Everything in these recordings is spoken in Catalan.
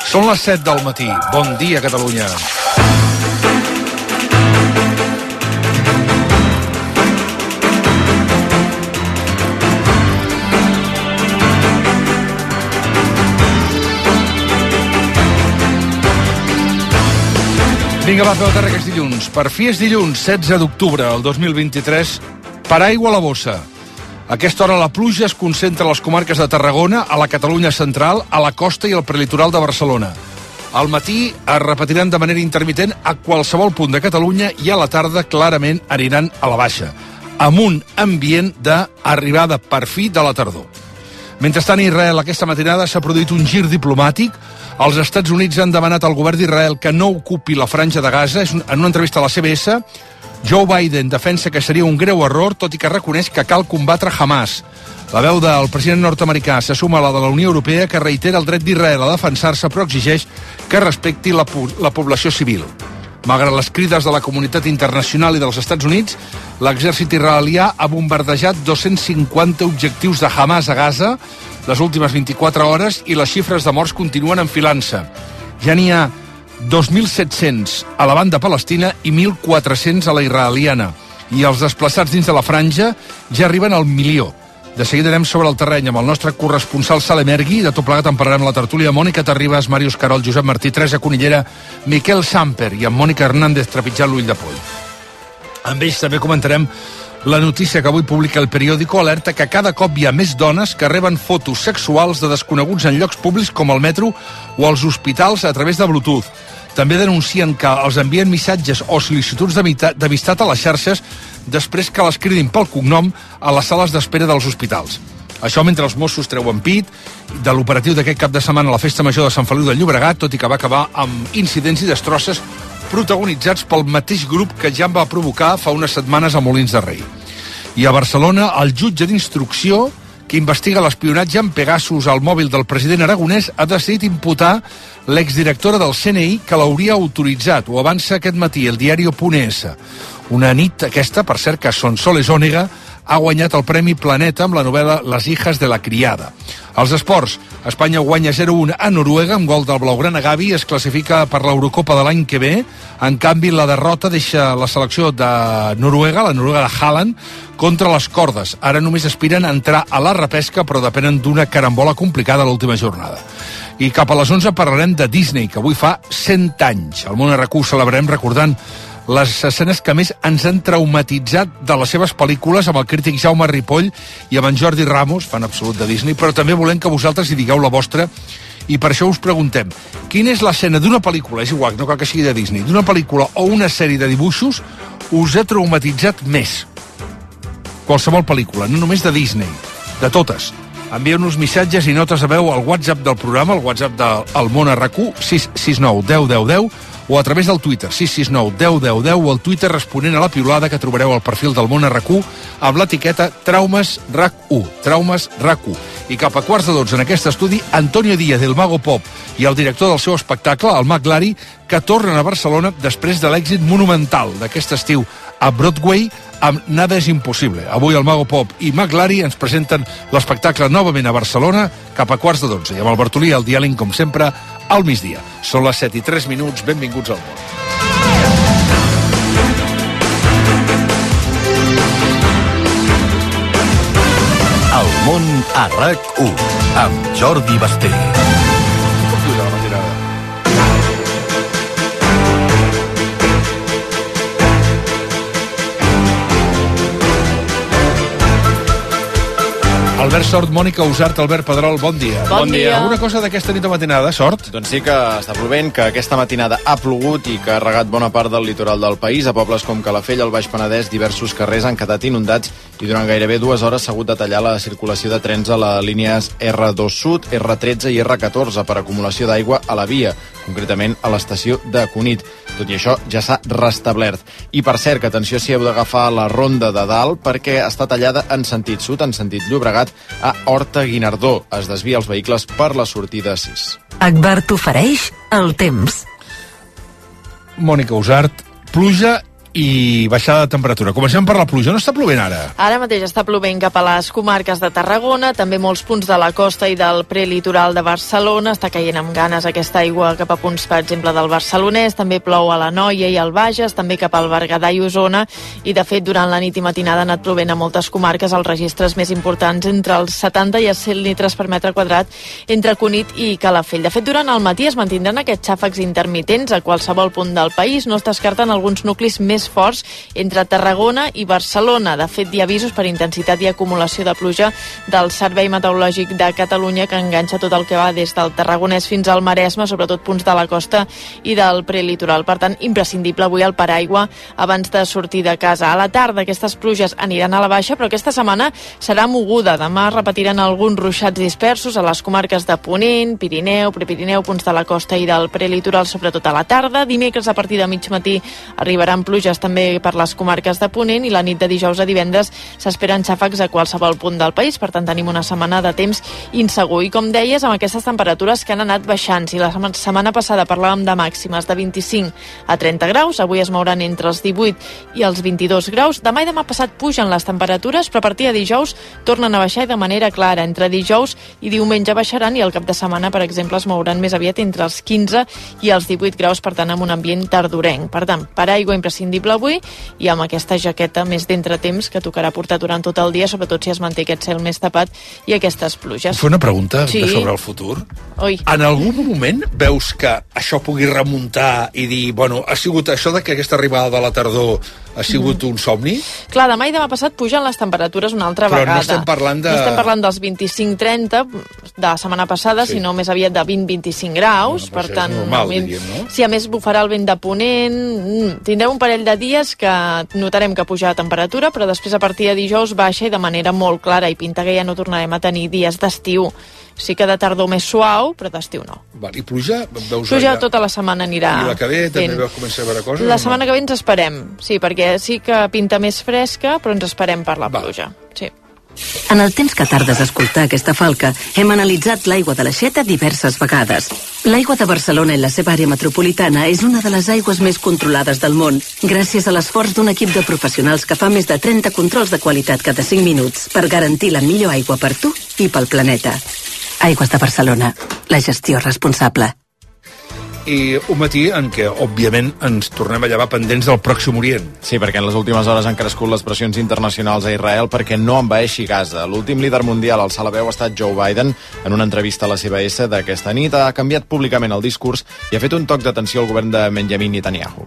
Són les 7 del matí. Bon dia, Catalunya. Vinga, va, peu terra, que és dilluns. Per fi és dilluns, 16 d'octubre del 2023. Paraigua a la bossa. A aquesta hora la pluja es concentra a les comarques de Tarragona, a la Catalunya central, a la costa i al prelitoral de Barcelona. Al matí es repetiran de manera intermitent a qualsevol punt de Catalunya i a la tarda clarament aniran a la baixa, amb un ambient d'arribada per fi de la tardor. Mentrestant, a Israel aquesta matinada s'ha produït un gir diplomàtic. Els Estats Units han demanat al govern d'Israel que no ocupi la franja de Gaza. En una entrevista a la CBS, Joe Biden defensa que seria un greu error, tot i que reconeix que cal combatre Hamas. La veu del president nord-americà se suma a la de la Unió Europea, que reitera el dret d'Israel a defensar-se, però exigeix que respecti la població civil. Malgrat les crides de la comunitat internacional i dels Estats Units, l'exèrcit israelià ha bombardejat 250 objectius de Hamas a Gaza les últimes 24 hores i les xifres de morts continuen enfilant-se. Ja n'hi ha 2.700 a la banda palestina i 1.400 a la israeliana. I els desplaçats dins de la franja ja arriben al 1.000.000. De seguida anem sobre el terreny amb el nostre corresponsal Salem Ergui. De tot plegat en parlarem a la tertúlia. Mònica Terribas, Màrius Carol, Josep Martí, Teresa Conillera, Miquel Samper i amb Mònica Hernández trepitjant l'ull de poll. Amb ells també comentarem la notícia que avui publica El Periódico, alerta que cada cop hi ha més dones que reben fotos sexuals de desconeguts en llocs públics com el metro o als hospitals a través de Bluetooth. També denuncien que els envien missatges o sol·licituds d'amistat a les xarxes després que les cridin pel cognom a les sales d'espera dels hospitals. Això mentre els Mossos treuen pit de l'operatiu d'aquest cap de setmana a la Festa Major de Sant Feliu de Llobregat, tot i que va acabar amb incidents i destrosses protagonitzats pel mateix grup que ja en va provocar fa unes setmanes a Molins de Rei. I a Barcelona, el jutge d'instrucció que investiga l'espionatge amb Pegasus al mòbil del president aragonès ha decidit imputar l'exdirectora del CNI que l'hauria autoritzat. Ho avança aquest matí el diario.es. Una nit aquesta, per cert, que Sonsoles Ònega ha guanyat el Premi Planeta amb la novel·la Les hijas de la criada. Als esports, Espanya guanya 0-1 a Noruega amb gol del blaugrana Gavi, es classifica per l'Eurocopa de l'any que ve. En canvi, la derrota deixa la selecció de Noruega, la Noruega de Haaland, contra les cordes. Ara només aspiren a entrar a la repesca, però depenen d'una carambola complicada a l'última jornada. I cap a les 11 parlarem de Disney, que avui fa 100 anys. Al Món RQ celebrarem recordant les escenes que més ens han traumatitzat de les seves pel·lícules, amb el crític Jaume Ripoll i amb en Jordi Ramos, fan absolut de Disney, però també volem que vosaltres hi digueu la vostra, i per això us preguntem, quina és l'escena d'una pel·lícula, és igual, no cal que sigui de Disney, d'una pel·lícula o una sèrie de dibuixos us ha traumatitzat més? Qualsevol pel·lícula, no només de Disney, de totes. Envieu-nos missatges i notes de veu al WhatsApp del programa, al WhatsApp del Món RQ, 669 10 10 10, o a través del Twitter, 669 10 10 10, o al Twitter responent a la piulada que trobareu al perfil del Món RQ amb l'etiqueta Traumes RAC1, Traumes RAC1. I cap a 11:15 en aquest estudi, Antonio Díaz, del Mago Pop, i el director del seu espectacle, el Mag Lari, que tornen a Barcelona després de l'èxit monumental d'aquest estiu a Broadway amb Nada és impossible. Avui el Mago Pop i Mag Lari ens presenten l'espectacle novament a Barcelona cap a 11:15. I amb el Bartolí al diàleg, com sempre, al migdia. Són les 7:03, benvinguts al món. El món a RAC1 amb Jordi Basté. Albert Sort, Mònica Usart, Albert Pedrol, bon dia. Bon dia. Alguna cosa d'aquesta nit a matinada, Sort? Doncs sí que està plovent, que aquesta matinada ha plogut i que ha regat bona part del litoral del país. A pobles com Calafell, al Baix Penedès, diversos carrers han quedat inundats i durant gairebé 2 hores s'ha hagut de tallar la circulació de trens a les línies R2 Sud, R13 i R14 per acumulació d'aigua a la via, concretament a l'estació de Cunit. Tot i això, ja s'ha restablert. I per cert, que atenció si heu d'agafar la ronda de dalt perquè està tallada en sentit sud, en sentit Llobregat, a Horta-Guinardó. Es desvia els vehicles per la sortida 6. Agbar t'ofereix el temps. Mònica Usart, pluja i baixada de temperatura. Comencem per la pluja. No està plovent ara? Ara mateix està plovent cap a les comarques de Tarragona, també molts punts de la costa i del prelitoral de Barcelona. Està caient amb ganes aquesta aigua cap a punts, per exemple, del Barcelonès. També plou a l'Anoia i al Bages, també cap al Berguedà i Osona. I, de fet, durant la nit i matinada ha anat plovent a moltes comarques. Els registres més importants entre els 70 i els 100 litres per metre quadrat entre Cunit i Calafell. De fet, durant el matí es mantindran aquests xàfecs intermitents a qualsevol punt del país. No es descarten alguns nuclis més forts entre Tarragona i Barcelona. De fet, hi ha avisos per intensitat i acumulació de pluja del Servei Meteorològic de Catalunya que enganxa tot el que va des del Tarragonès fins al Maresme, sobretot punts de la costa i del prelitoral. Per tant, imprescindible avui el paraigua abans de sortir de casa. A la tarda aquestes pluges aniran a la baixa, però aquesta setmana serà moguda. Demà repetiran alguns ruixats dispersos a les comarques de Ponent, Pirineu, Prepirineu, punts de la costa i del prelitoral, sobretot a la tarda. Dimecres, a partir de mig matí, arribaran pluges també per les comarques de Ponent i la nit de dijous a divendres s'esperen xàfecs a qualsevol punt del país. Per tant, tenim una setmana de temps insegur. I com deies, amb aquestes temperatures que han anat baixant, si la setmana passada parlàvem de màximes de 25 a 30 graus, avui es mouran entre els 18 i els 22 graus. Demà i demà passat pugen les temperatures, però a partir de dijous tornen a baixar i de manera clara. Entre dijous i diumenge baixaran i el cap de setmana, per exemple, es mouran més aviat entre els 15 i els 18 graus, per tant, amb un ambient tardorenc. Per tant, paraigua imprescindible avui i amb aquesta jaqueta més d'entretemps que tocarà portar durant tot el dia, sobretot si es manté aquest cel més tapat i aquestes pluges. Fer una pregunta sobre el futur? Oi. En algun moment veus que això pugui remuntar i dir, bueno, ha sigut això de que aquesta arribada de la tardor ha sigut un somni? Clar, demà i demà passat pugen les temperatures una altra vegada. Però no estem parlant de... No estem parlant dels 25-30 de la setmana passada, sinó més aviat de 20-25 graus. Per tant, és normal, diríem, no? Sí, a més bufarà el vent de ponent. Tindrem un parell de dies que notarem que puja la temperatura, però després a partir de dijous baixa i de manera molt clara, i pinta que ja no tornarem a tenir dies d'estiu. Sí que de tardor més suau, però d'estiu no. Val, i pluja? Pluja tota la setmana anirà. I la que ve també veus començar a veure coses? La setmana que ve ens esperem, sí, perquè sí que pinta més fresca, però ens esperem per la pluja. Sí. En el temps que tardes a escoltar aquesta falca, hem analitzat l'aigua de l'Aixeta diverses vegades. L'aigua de Barcelona i la seva àrea metropolitana és una de les aigües més controlades del món, gràcies a l'esforç d'un equip de professionals que fa més de 30 controls de qualitat cada 5 minuts per garantir la millor aigua per tu i pel planeta. Aigües de Barcelona, la gestió responsable. I un matí en què, òbviament, ens tornem a llevar pendents del Pròxim Orient. Sí, perquè en les últimes hores han crescut les pressions internacionals a Israel perquè no envaeixi Gaza. L'últim líder mundial al alçar la veu ha estat Joe Biden. En una entrevista a la CBS d'aquesta nit ha canviat públicament el discurs i ha fet un toc d'atenció al govern de Benjamin Netanyahu.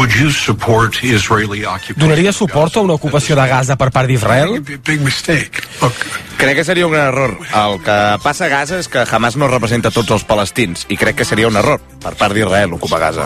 Donaria suport a una ocupació de Gaza per part d'Israel? Crec que seria un gran error. El que passa a Gaza és que Hamas no representa tots els palestins i crec que seria un error per part d'Israel ocupar Gaza.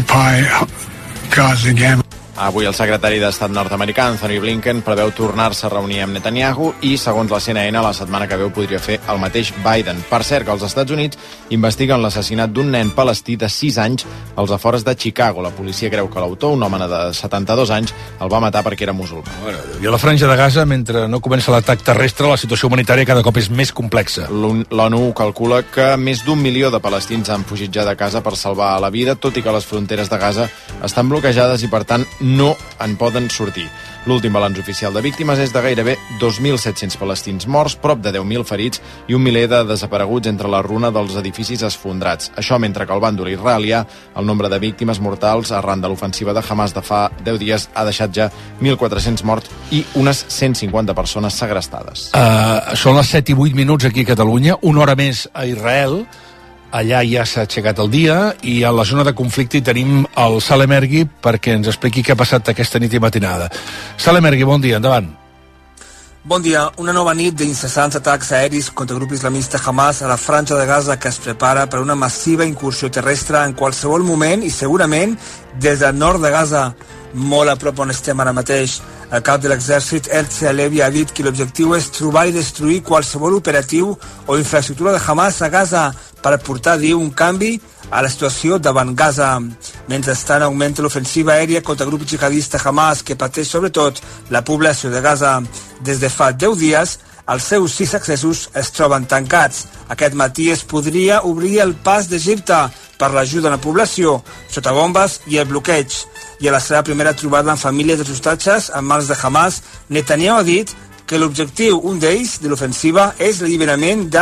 Avui el secretari d'Estat nord-americà, Anthony Blinken, preveu tornar-se a reunir amb Netanyahu i, segons la CNN, la setmana que ve podria fer el mateix Biden. Per cert, que els Estats Units investiguen l'assassinat d'un nen palestí de 6 anys als afores de Chicago. La policia creu que l'autor, un home de 72 anys, el va matar perquè era musulmà. I a la Franja de Gaza, mentre no comença l'atac terrestre, la situació humanitària cada cop és més complexa. L'ONU calcula que més d'1 milió de palestins han fugit ja de casa per salvar la vida, tot i que les fronteres de Gaza estan bloquejades i, per tant, no en poden sortir. L'últim balanç oficial de víctimes és de gairebé 2.700 palestins morts, prop de 10.000 ferits i 1 miler de desapareguts entre la runa dels edificis esfondrats. Això mentre que al bàndol israelià el nombre de víctimes mortals arran de l'ofensiva de Hamas de fa 10 dies ha deixat ja 1.400 morts i unes 150 persones segrestades. Són les 7 i 8 minuts aquí a Catalunya, una hora més a Israel. Allà ja s'ha aixecat el dia i a la zona de conflicte hi tenim el Salem Ergui perquè ens expliqui què ha passat aquesta nit i matinada. Salem Ergui, bon dia, endavant. Bon dia. Una nova nit d'incessants atacs aeris contra el grup islamista Hamas a la Franja de Gaza que es prepara per una massiva incursió terrestre en qualsevol moment i segurament des del nord de Gaza, molt a prop on estem ara mateix. El cap de l'exèrcit, Herzi Halevi, ha dit que l'objectiu és trobar i destruir qualsevol operatiu o infraestructura de Hamas a Gaza per portar, diu, un canvi a la situació davant Gaza. Mentrestant, augmenta l'ofensiva aèria contra el grup jihadista Hamas, que pateix sobretot la població de Gaza. Des de fa 10 dies, els seus 6 accessos es troben tancats. Aquest matí es podria obrir el pas d'Egipte, per l'ajuda a la població sota bombes i el bloqueig. I a la seva primera trobada amb famílies dels hostatges en mans de Hamas, Netanyahu ha dit que l'objectiu, un d'ells, de l'ofensiva, és l'alliberament de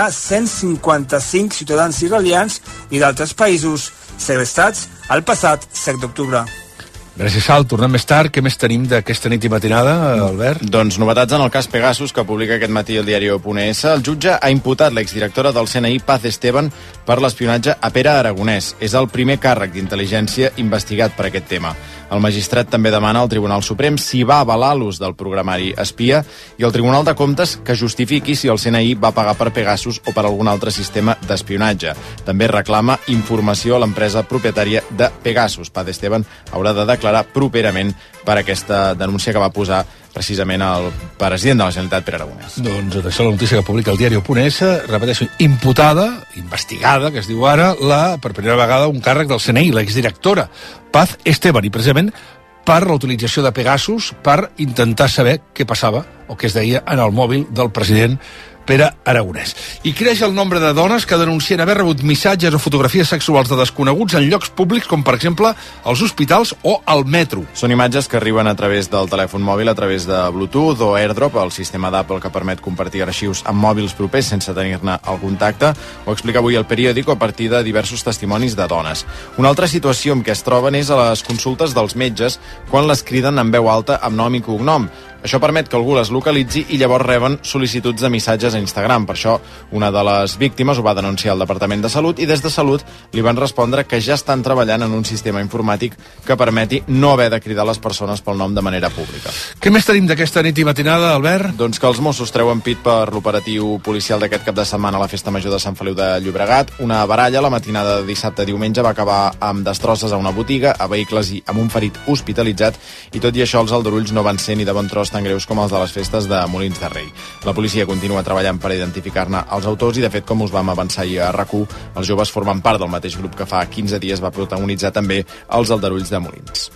155 ciutadans israelians i d'altres països segrestats el passat 7 d'octubre. Gràcies, Sal. Tornem més tard. Què més tenim d'aquesta nit i matinada, Albert? Doncs novetats en el cas Pegasus, que publica aquest matí el diari.es. El jutge ha imputat l'exdirectora del CNI, Paz Esteban, per l'espionatge a Pere Aragonès. És el primer càrrec d'intel·ligència investigat per aquest tema. El magistrat també demana al Tribunal Suprem si va avalar l'ús del programari espia i el Tribunal de Comptes que justifiqui si el CNI va pagar per Pegasus o per algun altre sistema d'espionatge. També reclama informació a l'empresa propietària de Pegasus. Paz Esteban haurà de declarar properament per aquesta denúncia que va posar precisament el president de la Generalitat, Pere Aragonès. Doncs això és la notícia que publica el diari.es, repeteixo, imputada, investigada, que es diu ara, per primera vegada un càrrec del CNI, l'exdirectora Paz Esteban, i precisament per la utilització de Pegasus per intentar saber què passava o què es deia en el mòbil del president Pere Aragonès. I creix el nombre de dones que denuncien haver rebut missatges o fotografies sexuals de desconeguts en llocs públics, com per exemple als hospitals o al metro. Són imatges que arriben a través del telèfon mòbil, a través de Bluetooth o AirDrop, el sistema d'Apple que permet compartir arxius amb mòbils propers sense tenir-ne el contacte. Ho explica avui el periòdico a partir de diversos testimonis de dones. Una altra situació en què es troben és a les consultes dels metges quan les criden en veu alta amb nom i cognom. Això permet que algú les localitzi i llavors reben sol·licituds de missatges a Instagram. Per això, una de les víctimes ho va denunciar al Departament de Salut i des de Salut li van respondre que ja estan treballant en un sistema informàtic que permeti no haver de cridar les persones pel nom de manera pública. Què més tenim d'aquesta nit i matinada, Albert? Doncs que els Mossos treuen pit per l'operatiu policial d'aquest cap de setmana a la Festa Major de Sant Feliu de Llobregat. Una baralla la matinada de dissabte a diumenge va acabar amb destrosses a una botiga, a vehicles i amb un ferit hospitalitzat, i tot i això els aldarulls no van ser ni de bon tros tan greus com els de les festes de Molins de Rei. La policia continua treballant per identificar-ne els autors i, de fet, com us vam avançar ahir a RAC1, els joves formen part del mateix grup que fa 15 dies va protagonitzar també els aldarulls de Molins.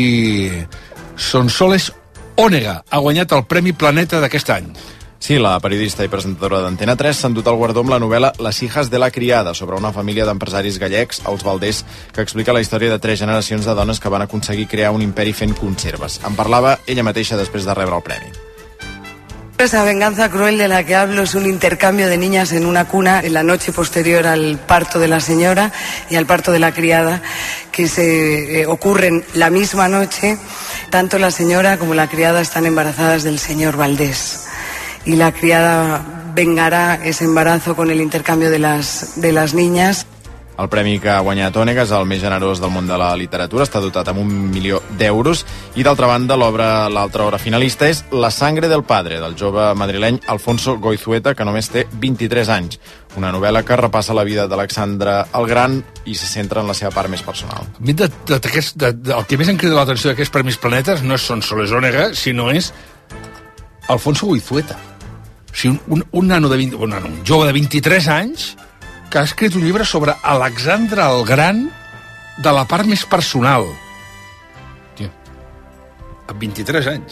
I Sonsoles Ònega ha guanyat el Premi Planeta d'aquest any. Sí, la periodista i presentadora d'Antena 3 s'ha endut el guardó amb la novel·la Les hijas de la criada, sobre una família d'empresaris gallecs, els Valdés, que explica la història de 3 generacions de dones que van aconseguir crear un imperi fent conserves. En parlava ella mateixa després de rebre el premi. Esa venganza cruel de la que hablo es un intercambio de niñas en una cuna en la noche posterior al parto de la señora y al parto de la criada, que se ocurren la misma noche. Tanto la señora como la criada están embarazadas del señor Valdés. Y la criada vengará ese embarazo con el intercambio de las niñas. El premi que ha guanyat Ònega és el més generós del món de la literatura, està dotat amb 1 milió d'euros, i d'altra banda l'altra obra finalista és La sangre del padre, del jove madrileny Alfonso Goizueta, que només té 23 anys. Una novel·la que repassa la vida d'Alexandre el Gran i se centra en la seva part més personal. A mi el que més em crida l'atenció d'aquests Premis Planetes no és Sonsoles Ònega, sinó és Alfonso Goizueta. O sigui, un jove de 23 anys que ha escrit un llibre sobre Alexandre el Gran de la part més personal. Tio, amb 23 anys.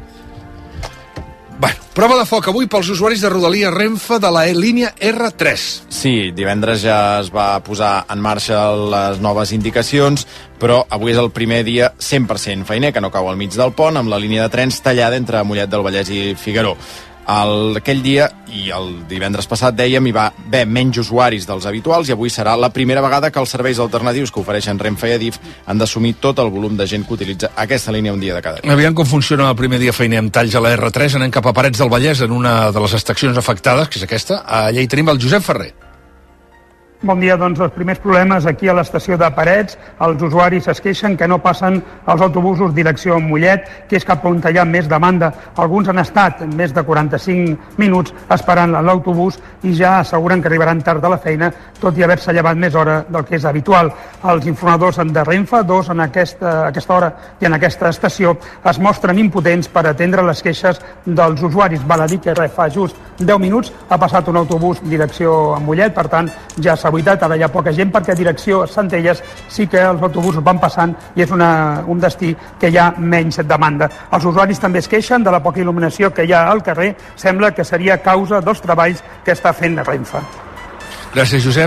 Bueno, prova de foc avui pels usuaris de Rodalies Renfe de la línia R3. Sí, divendres ja es va posar en marxa les noves indicacions, però avui és el primer dia 100% feiner, que no cau al mig del pont, amb la línia de trens tallada entre Mollet del Vallès i Figaró. Aquell dia i el divendres passat, dèiem, hi va haver menys usuaris dels habituals i avui serà la primera vegada que els serveis alternatius que ofereixen Renfe i Adif han d'assumir tot el volum de gent que utilitza aquesta línia un dia de cada dia. Aviam com funciona el primer dia feiner amb talls a la R3. Anem cap a Parets del Vallès en una de les estacions afectades, que és aquesta. Allà hi tenim el Josep Ferrer. Bon dia, doncs els primers problemes aquí a l'estació de Parets. Els usuaris es queixen que no passen els autobusos direcció Mollet, que és cap on hi ha més demanda. Alguns han estat més de 45 minuts esperant l'autobús i ja asseguren que arribaran tard a la feina, tot i haver-se llevat més hora del que és habitual. Els informadors de Renfe, dos en aquesta hora i en aquesta estació, es mostren impotents per atendre les queixes dels usuaris. Val a dir que fa just 10 minuts ha passat un autobús direcció a Mollet, per tant ja s'ha buidat, ara hi ha poca gent perquè a direcció a Centelles sí que els autobusos van passant i és un destí que hi ha menys demanda. Els usuaris també es queixen de la poca il·luminació que hi ha al carrer, sembla que seria causa dels treballs que està fent Renfe. Gràcies, Josep.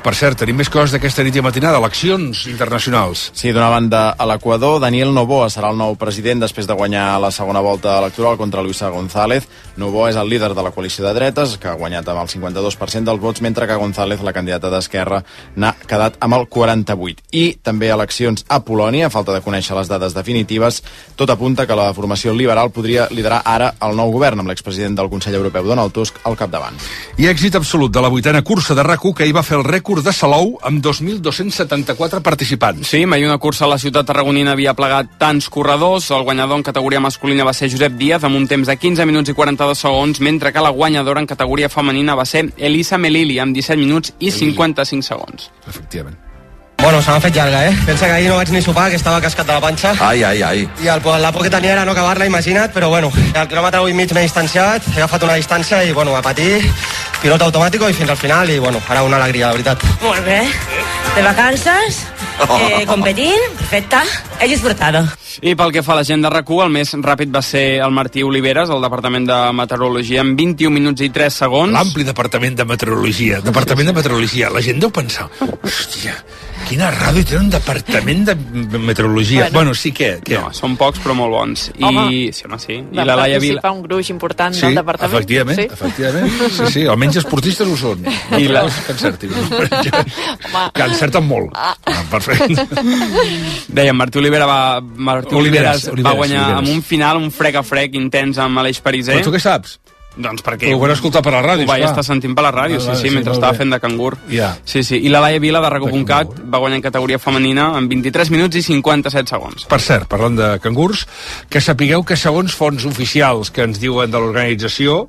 Per cert, tenim més coses d'aquesta nit i matinada, eleccions internacionals. Sí, d'una banda, a l'Equador, Daniel Noboa serà el nou president després de guanyar la segona volta electoral contra Luisa González. Noboa és el líder de la coalició de dretes, que ha guanyat amb el 52% dels vots, mentre que González, la candidata d'Esquerra, n'ha quedat amb el 48%. I també eleccions a Polònia, a falta de conèixer les dades definitives, tot apunta que la formació liberal podria liderar ara el nou govern, amb l'expresident del Consell Europeu, Donald Tusk, al capdavant. I èxit absolut de la 8a cursa de RAC1, que hi va fer el rècord de Salou amb 2.274 participants. Sí, mai una cursa a la ciutat tarragonina havia plegat tants corredors. El guanyador en categoria masculina va ser Josep Díaz, amb un temps de 15 minuts i 42 segons, mentre que la guanyadora en categoria femenina va ser Elisa Melili, amb 17 minuts i 55 segons. Efectivament. Bueno, se m'ha fet llarga, Pensa que ahir no vaig ni sopar, que estava cascat de la panxa. Ai. I la por que tenia era no acabar-la, imagina't, però bueno, al quilòmetre 8 i mig m'he distanciat, he agafat una distància i bueno, a patir, pilot automàtic i fins al final i bueno, ara una alegria, la veritat. Molt bé. De vacances, competint, perfecte, he disfrutado. I pel que fa a la gent de RAC1, el més ràpid va ser el Martí Oliveres, del Departament de Meteorologia, amb 21 minuts i 3 segons. L'ampli Departament de Meteorologia. La gent deu pensar, hòstia, quina ràdio té un departament de meteorologia. Bueno, sí, què? No, són pocs però molt bons. Sí. I la Laia Vila... fa un gruix important del departament. Efectivament. Sí, almenys esportistes ho són. I la... que encertin. Que encerten molt. Perfecte. Dèiem, Martí Oliveres va guanyar amb un final, un frec a frec intens amb Aleix Pariser. Però tu què saps? Doncs perquè... Ho van escoltar per la ràdio, ho vaig estar sentint per la ràdio, sí, mentre estava fent de cangur. Sí. I la Laia Vila, de RAC1.cat, va guanyar en categoria femenina amb 23 minuts i 57 segons. Per cert, parlant de cangurs, que sapigueu que segons fonts oficials que ens diuen de l'organització,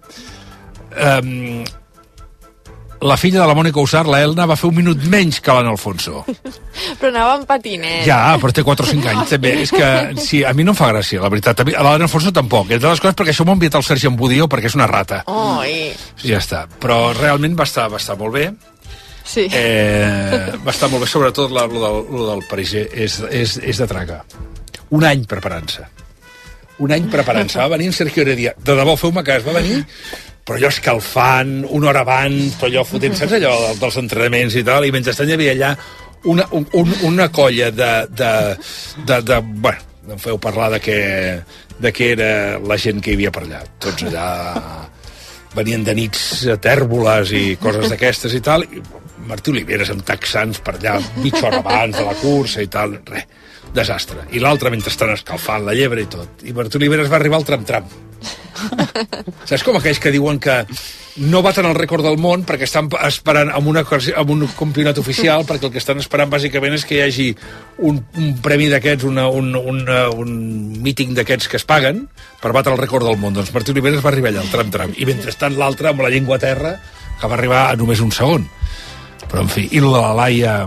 la filla de la Mònica Usar, la Elna, va fer un minut menys que l'Anna Alfonso. Però anava en patinet. Ja, però té 4 o 5 anys, també. És que, sí, a mi no em fa gràcia, la veritat. A l'Anna Alfonso tampoc. Entre les coses, perquè això m'ho ha enviat el Sergi Embudio, perquè és una rata. Ja està. Però realment va estar molt bé. Sí. Va estar molt bé, sobretot lo del Pariser. És de traga. Un any preparant-se. Va venir en Sergio Heredia. De debò, feu-me cas, va venir... però allò escalfant, una hora abans, però allò fotent, saps allò dels entrenaments i tal, i mentrestant hi havia allà una colla bueno, em feu parlar de què era la gent que hi havia per allà. Tots allà venien de nits tèrboles i coses d'aquestes i tal, i Martí Oliveres amb texans per allà mitja hora abans de la cursa i tal, res, desastre. I l'altre mentre estan escalfant la llebre i tot. I Martí Oliveres va arribar al tram-tram. Saps com aquells que diuen que no baten el rècord del món perquè estan esperant amb un campionat oficial, perquè el que estan esperant bàsicament és que hi hagi un premi d'aquests, un míting d'aquests que es paguen per batre el rècord del món. Doncs Martí Oliveres va arribar allà al tram-tram i mentrestant l'altre amb la llengua a terra, que va arribar a només un segon. Però en fi, i la Laia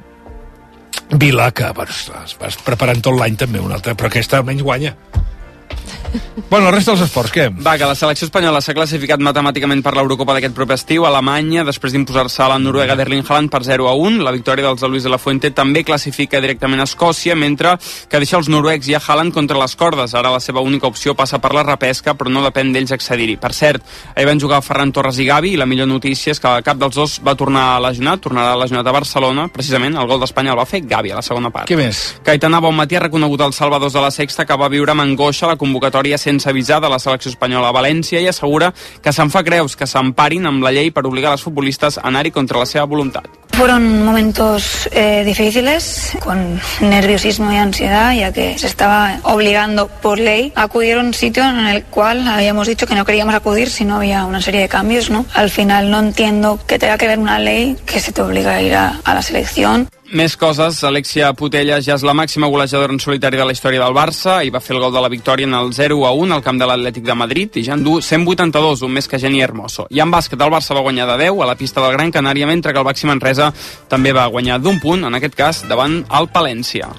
Vila, que es va preparant tot l'any també un altre, però aquesta almenys guanya. Bueno, la resta dels esports, què? Va, que la selecció espanyola s'ha classificat matemàticament per l'Eurocopa d'aquest proper estiu. Alemanya, després d'imposar-se a la Noruega d'Erling Haaland per 0-1, la victòria dels de Luis de la Fuente també classifica directament a Escòcia, mentre que deixa els noruecs i a Haaland contra les cordes. Ara la seva única opció passa per la repesca, però no depèn d'ells accedir-hi. Per cert, ahir van jugar Ferran Torres i Gavi, i la millor notícia és que cap dels dos va tornarà lesionat a Barcelona. Precisament, el gol d'Espanya el va fer Gavi a la segona part. Què més? Caetana Bonmatí ha reconegut als salvadors de la Sexta que va viure amb angoixa la convocatòria sense avisar de la selecció espanyola a València i assegura que se'n fa creus que s'emparin amb la llei per obligar a les futbolistas a anar-hi contra la seva voluntat. Fueron momentos difíciles, con nerviosismo y ansiedad, ya que se estaba obligando por ley a acudir a un sitio en el cual habíamos dicho que no queríamos acudir si no había una serie de cambios, ¿no? Al final no entiendo que tenga que ver una ley que se te obliga a ir a la selección. Més coses, Alexia Putellas ja és la màxima golejadora en solitari de la història del Barça i va fer el gol de la victòria en el 0-1 al camp de l'Atlètic de Madrid i ja en du 182, un més que Jenny Hermoso. I en bàsquet el Barça va guanyar de 10 a la pista del Gran Canària, mentre que el Baxi Manresa també va guanyar d'un punt, en aquest cas davant el Palència.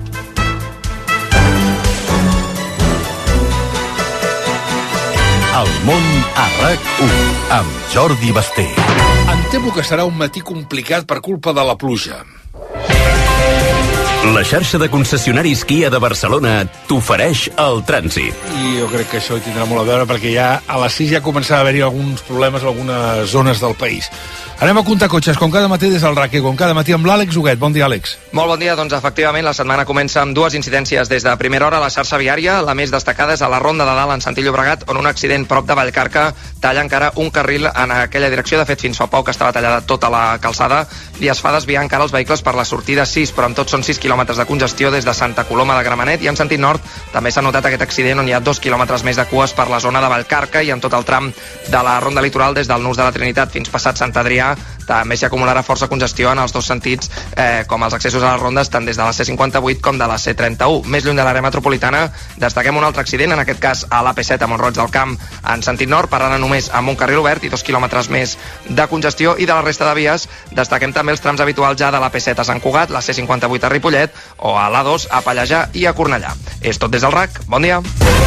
El món a RAC1 amb Jordi Basté. Em temo que serà un matí complicat per culpa de la pluja. La xarxa de concessionaris Kia de Barcelona t'ofereix el trànsit. I jo crec que això hi tindrà molt a veure perquè ja a les 6 ja començava a haver-hi alguns problemes en algunes zones del país. Anem a comptar cotxes, com cada matí des del RAC i com cada matí amb l'Àlex Huguet. Bon dia, Àlex. Molt bon dia, doncs efectivament la setmana comença amb dues incidències des de primera hora a la xarxa viària. La més destacada és a la Ronda de Dalt en sentit Llobregat, on un accident prop de Vallcarca talla encara un carril en aquella direcció. De fet, fins fa poc estava tallada tota la calçada i es fa desviar encara els vehicles per la sortida 6, però en tot són 6 quilòmetres de congestió des de Santa Coloma de Gramenet, i en sentit nord també s'ha notat aquest accident on hi ha 2 quilòmetres més de cues per la zona de Vallcarca, i en tot el tram de la Ronda Litoral des del Nus de la Trinitat fins passat Sant Adrià també s'hi acumularà força congestió en els dos sentits, com els accessos a les rondes tant des de la C58 com de la C31. Més lluny de l'àrea metropolitana destaquem un altre accident, en aquest cas a l'AP7 a Mont-roig del Camp en sentit nord, parant només amb un carril obert i 2 quilòmetres més de congestió, i de la resta de vies destaquem també els trams habituals ja de l'AP7 a Sant Cugat, la C58 a Ripollet o a l'A2 a Pallejà i a Cornellà. És tot des del RAC, bon dia.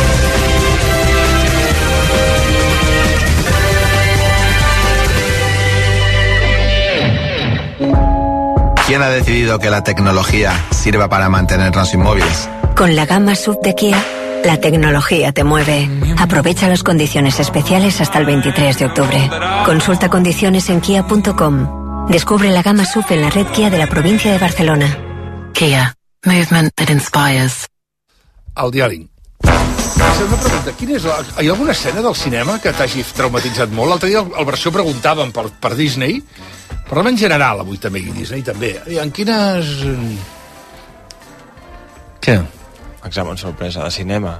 ¿Quién ha decidido que la tecnología sirva para mantenernos inmóviles? Con la gama SUV de Kia, la tecnología te mueve. Aprovecha las condiciones especiales hasta el 23 de octubre. Consulta condiciones en kia.com. Descubre la gama SUV en la red Kia de la provincia de Barcelona. Kia. Movement that inspires. El diari. Una pregunta, hi ha alguna escena del cinema que t'hagi traumatitzat molt? L'altre dia al versió preguntàvem per Disney, però en general avui també, i Disney també. En quines... Què? Examen sorpresa de cinema.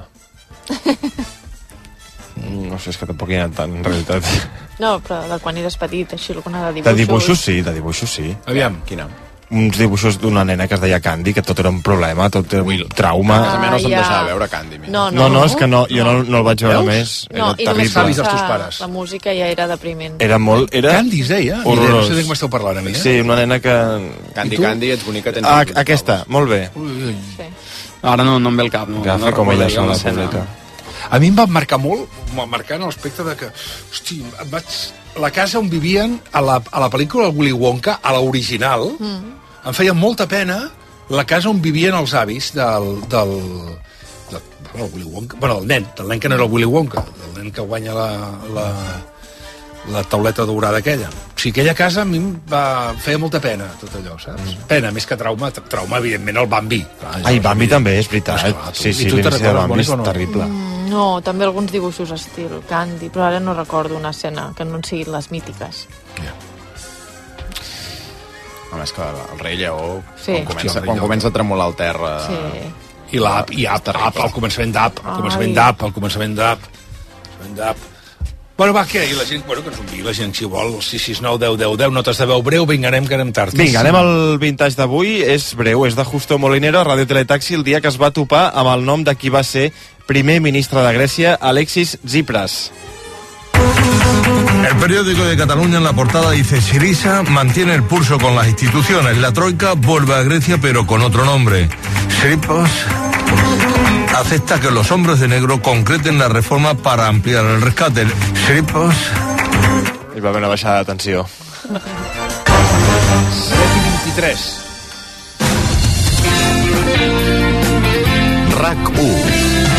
No sé, és que tampoc hi ha tant, en realitat. No, però de quan eres petit, així alguna de dibuixos. De dibuixos sí. Aviam. Quina? Uns dibuixos d'una nena que es deia Candy, que tot era un problema, tot era un trauma. A mi no se'm deixava veure Candy. No, és que no, jo no el vaig veure més. No, era i terrible. Savis dels teus pares. La música ja era depriment. Era molt... Candy es deia? Horrorós. No sé de què m'esteu parlant a mi, Sí, una nena que... Candy, ets bonica, tens... Aquesta, molt bé. Sí. Ara no em ve el cap. Agafa com ella són la pública. A mi em va marcar molt, en l'aspecte de que, hosti, la casa on vivien a la pel·lícula Willy Wonka, a l'original, em feia molta pena la casa on vivien els avis del Willy Wonka, del nen que no era el Willy Wonka, del nen que guanya la tauleta daurada aquella. O sigui, aquella casa a mi em feia molta pena, tot allò, saps? Pena, més que trauma, evidentment, el Bambi. Bambi també, és veritat. Sí, l'inici de Bambi és terrible. No, també alguns dibuixos estil Candy, però ara no recordo una escena que no en siguin les mítiques. Home, és que el rei lleó, Sí. quan comença a tremolar el terra... Sí. I l'App, al començament d'App, al començament d'App. Bueno, va, què? I la gent, que ens enviï la gent, si vol, 669 10 10 10, notes de veu breu, vinga, anem, que anem tard. Vinga, anem al vintage d'avui, és breu, és de Justo Molinero, a Radio Teletaxi, el dia que es va topar amb el nom de qui va ser primer ministre de Grècia, Alexis Tsipras. El periódico de Cataluña en la portada dice: Syriza mantiene el pulso con las instituciones. La troika vuelve a Grecia pero con otro nombre. Tsipras acepta que los hombres de negro concreten la reforma para ampliar el rescate. Tsipras... Hi va haver una baixada de tensió. 7:23. RAC1.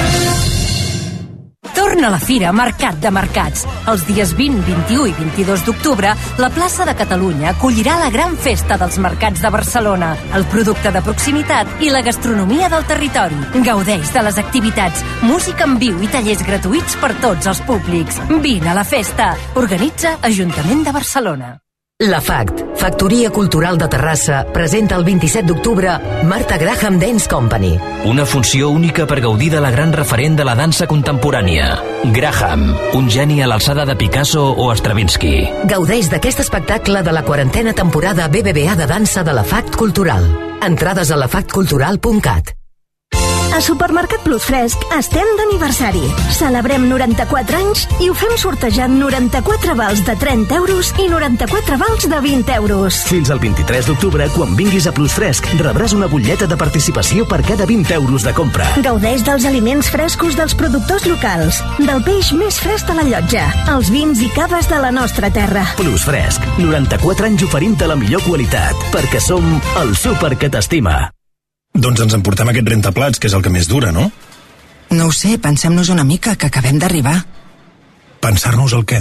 Torna a la Fira Mercat de Mercats. Els dies 20, 21 i 22 d'octubre, la plaça de Catalunya acollirà la gran festa dels mercats de Barcelona, el producte de proximitat i la gastronomia del territori. Gaudeix de les activitats, música en viu i tallers gratuïts per tots els públics. Vine a la festa. Organitza Ajuntament de Barcelona. La FACT, Factoria Cultural de Terrassa, presenta el 27 d'octubre Martha Graham Dance Company. Una funció única per gaudir de la gran referent de la dansa contemporània. Graham, un geni a l'alçada de Picasso o Stravinsky. Gaudeix d'aquest espectacle de la 40a temporada BBVA de dansa de la FACT Cultural. Entrades a lafactcultural.cat. A Supermercat Plus Fresc estem d'aniversari. Celebrem 94 anys i ho fem sortejant 94 vals de 30 euros i 94 vals de 20 euros. Fins al 23 d'octubre, quan vinguis a Plus Fresc, rebràs una butlleta de participació per cada 20 euros de compra. Gaudeix dels aliments frescos dels productors locals, del peix més fresc de la llotja, els vins i caves de la nostra terra. Plus Fresc, 94 anys oferint-te la millor qualitat, perquè som el súper que t'estima. Doncs ens emportem aquest rentaplats, que és el que més dura, no? No ho sé, pensem-nos una mica, que acabem d'arribar. Pensar-nos el què?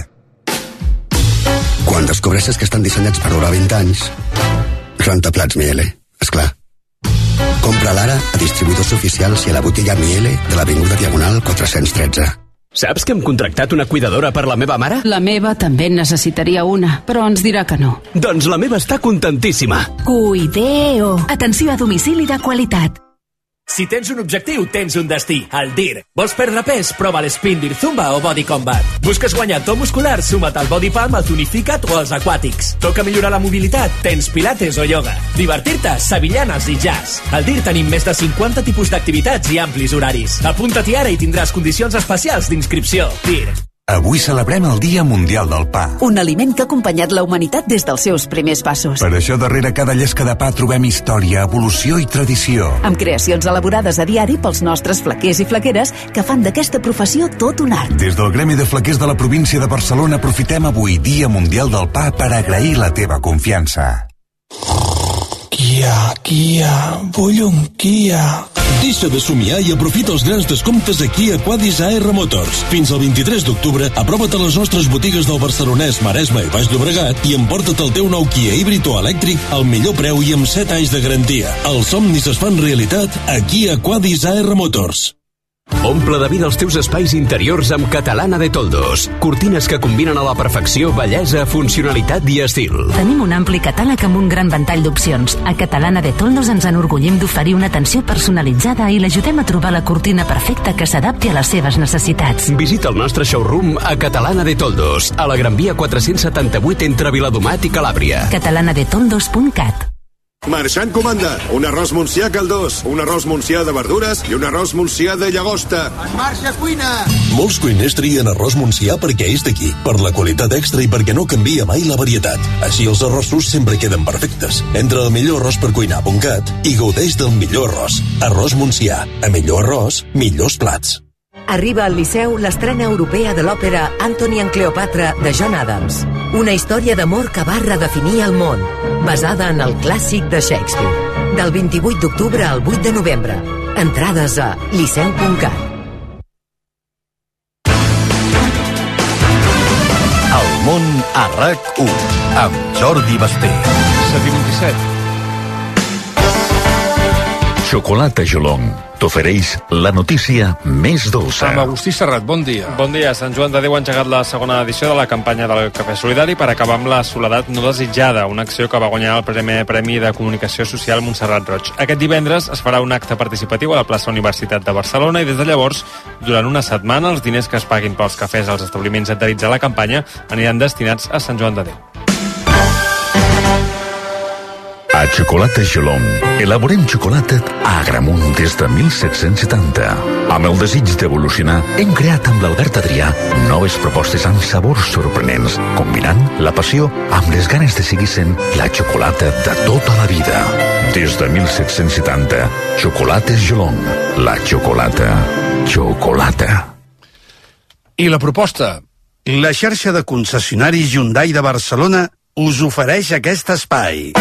Quan descobreixes que estan dissenyats per durar 20 anys, rentaplats Miele, esclar. Compra-la ara a distribuïdors oficials i a la botiga Miele de l'Avinguda Diagonal 413. Saps que hem contractat una cuidadora per la meva mare? La meva també en necessitaria una, però ens dirà que no. Doncs la meva està contentíssima. Cuideo. Atenció a domicili de qualitat. Si tens un objectiu, tens un destí, el DIR. Vols perdre pes? Prova l'Spin DIR Zumba o Body Combat. Busques guanyar to muscular? Suma't al Body Pump, al Tonificat o als aquàtics. Toca millorar la mobilitat? Tens pilates o ioga. Divertir-te? Sevillanes i jazz. Al DIR tenim més de 50 tipus d'activitats i amplis horaris. Apunta-t'hi ara i tindràs condicions especials d'inscripció. DIR. Avui celebrem el Dia Mundial del Pa. Un aliment que ha acompanyat la humanitat des dels seus primers passos. Per això darrere cada llesca de pa trobem història, evolució i tradició. Amb creacions elaborades a diari pels nostres flaquers i flaqueres que fan d'aquesta professió tot un art. Des del Gremi de Flaquers de la província de Barcelona aprofitem avui Dia Mundial del Pa per agrair la teva confiança. Kia, vull un Kia. Deixa de somiar i aprofita els grans descomptes a Kia Quadis AR Motors. Fins al 23 d'octubre, aprova't a les nostres botigues del Barcelonès, Maresme i Baix Llobregat i emporta't el teu nou Kia híbrid o elèctric al millor preu i amb 7 anys de garantia. Els somnis es fan realitat a Kia Quadis AR Motors. Omple de vida els teus espais interiors amb Catalana de Toldos. Cortines que combinen a la perfecció bellesa, funcionalitat i estil. Tenim un ampli catàleg amb un gran ventall d'opcions. A Catalana de Toldos ens enorgullim d'oferir una atenció personalitzada i l'ajudem a trobar la cortina perfecta que s'adapti a les seves necessitats. Visita el nostre showroom a Catalana de Toldos, a la Gran Via 478 entre Viladomat i Calàbria. catalanadetoldos.cat. Marxant comanda, un arròs Montsià caldós, un arròs Montsià de verdures i un arròs Montsià de llagosta. En marxa, cuina! Molts cuiners trien arròs Montsià perquè és d'aquí, per la qualitat extra i perquè no canvia mai la varietat. Així els arrossos sempre queden perfectes. Entra al millorarròspercuinar.cat i gaudeix del millor arròs. Arròs Montsià. A millor arròs, millors plats. Arriba al Liceu l'estrena europea de l'òpera Antony and Cleopatra de John Adams. Una història d'amor que va redefinir el món, basada en el clàssic de Shakespeare. Del 28 d'octubre al 8 de novembre. Entrades a liceu.cat. El món a RAC1 amb Jordi Basté. 7:27. Xocolata Jolong t'ofereix la notícia més dolça. Amb Agustí Serrat, bon dia. Bon dia. Sant Joan de Déu ha engegat la segona edició de la campanya del Cafè Solidari per acabar amb la soledat no desitjada, una acció que va guanyar el primer Premi de Comunicació Social Montserrat Roig. Aquest divendres es farà un acte participatiu a la plaça Universitat de Barcelona i des de llavors, durant una setmana, els diners que es paguin pels cafès als establiments adherits a la campanya aniran destinats a Sant Joan de Déu. A Xocolata Jolong elaborem xocolata a Agramunt des de 1770. Amb el desig d'evolucionar, hem creat amb l'Albert Adrià noves propostes amb sabors sorprenents, combinant la passió amb les ganes de seguir sent la xocolata de tota la vida. Des de 1770, Xocolates Jolong. La xocolata. I la proposta? La xarxa de concessionaris Hyundai de Barcelona us ofereix aquest espai.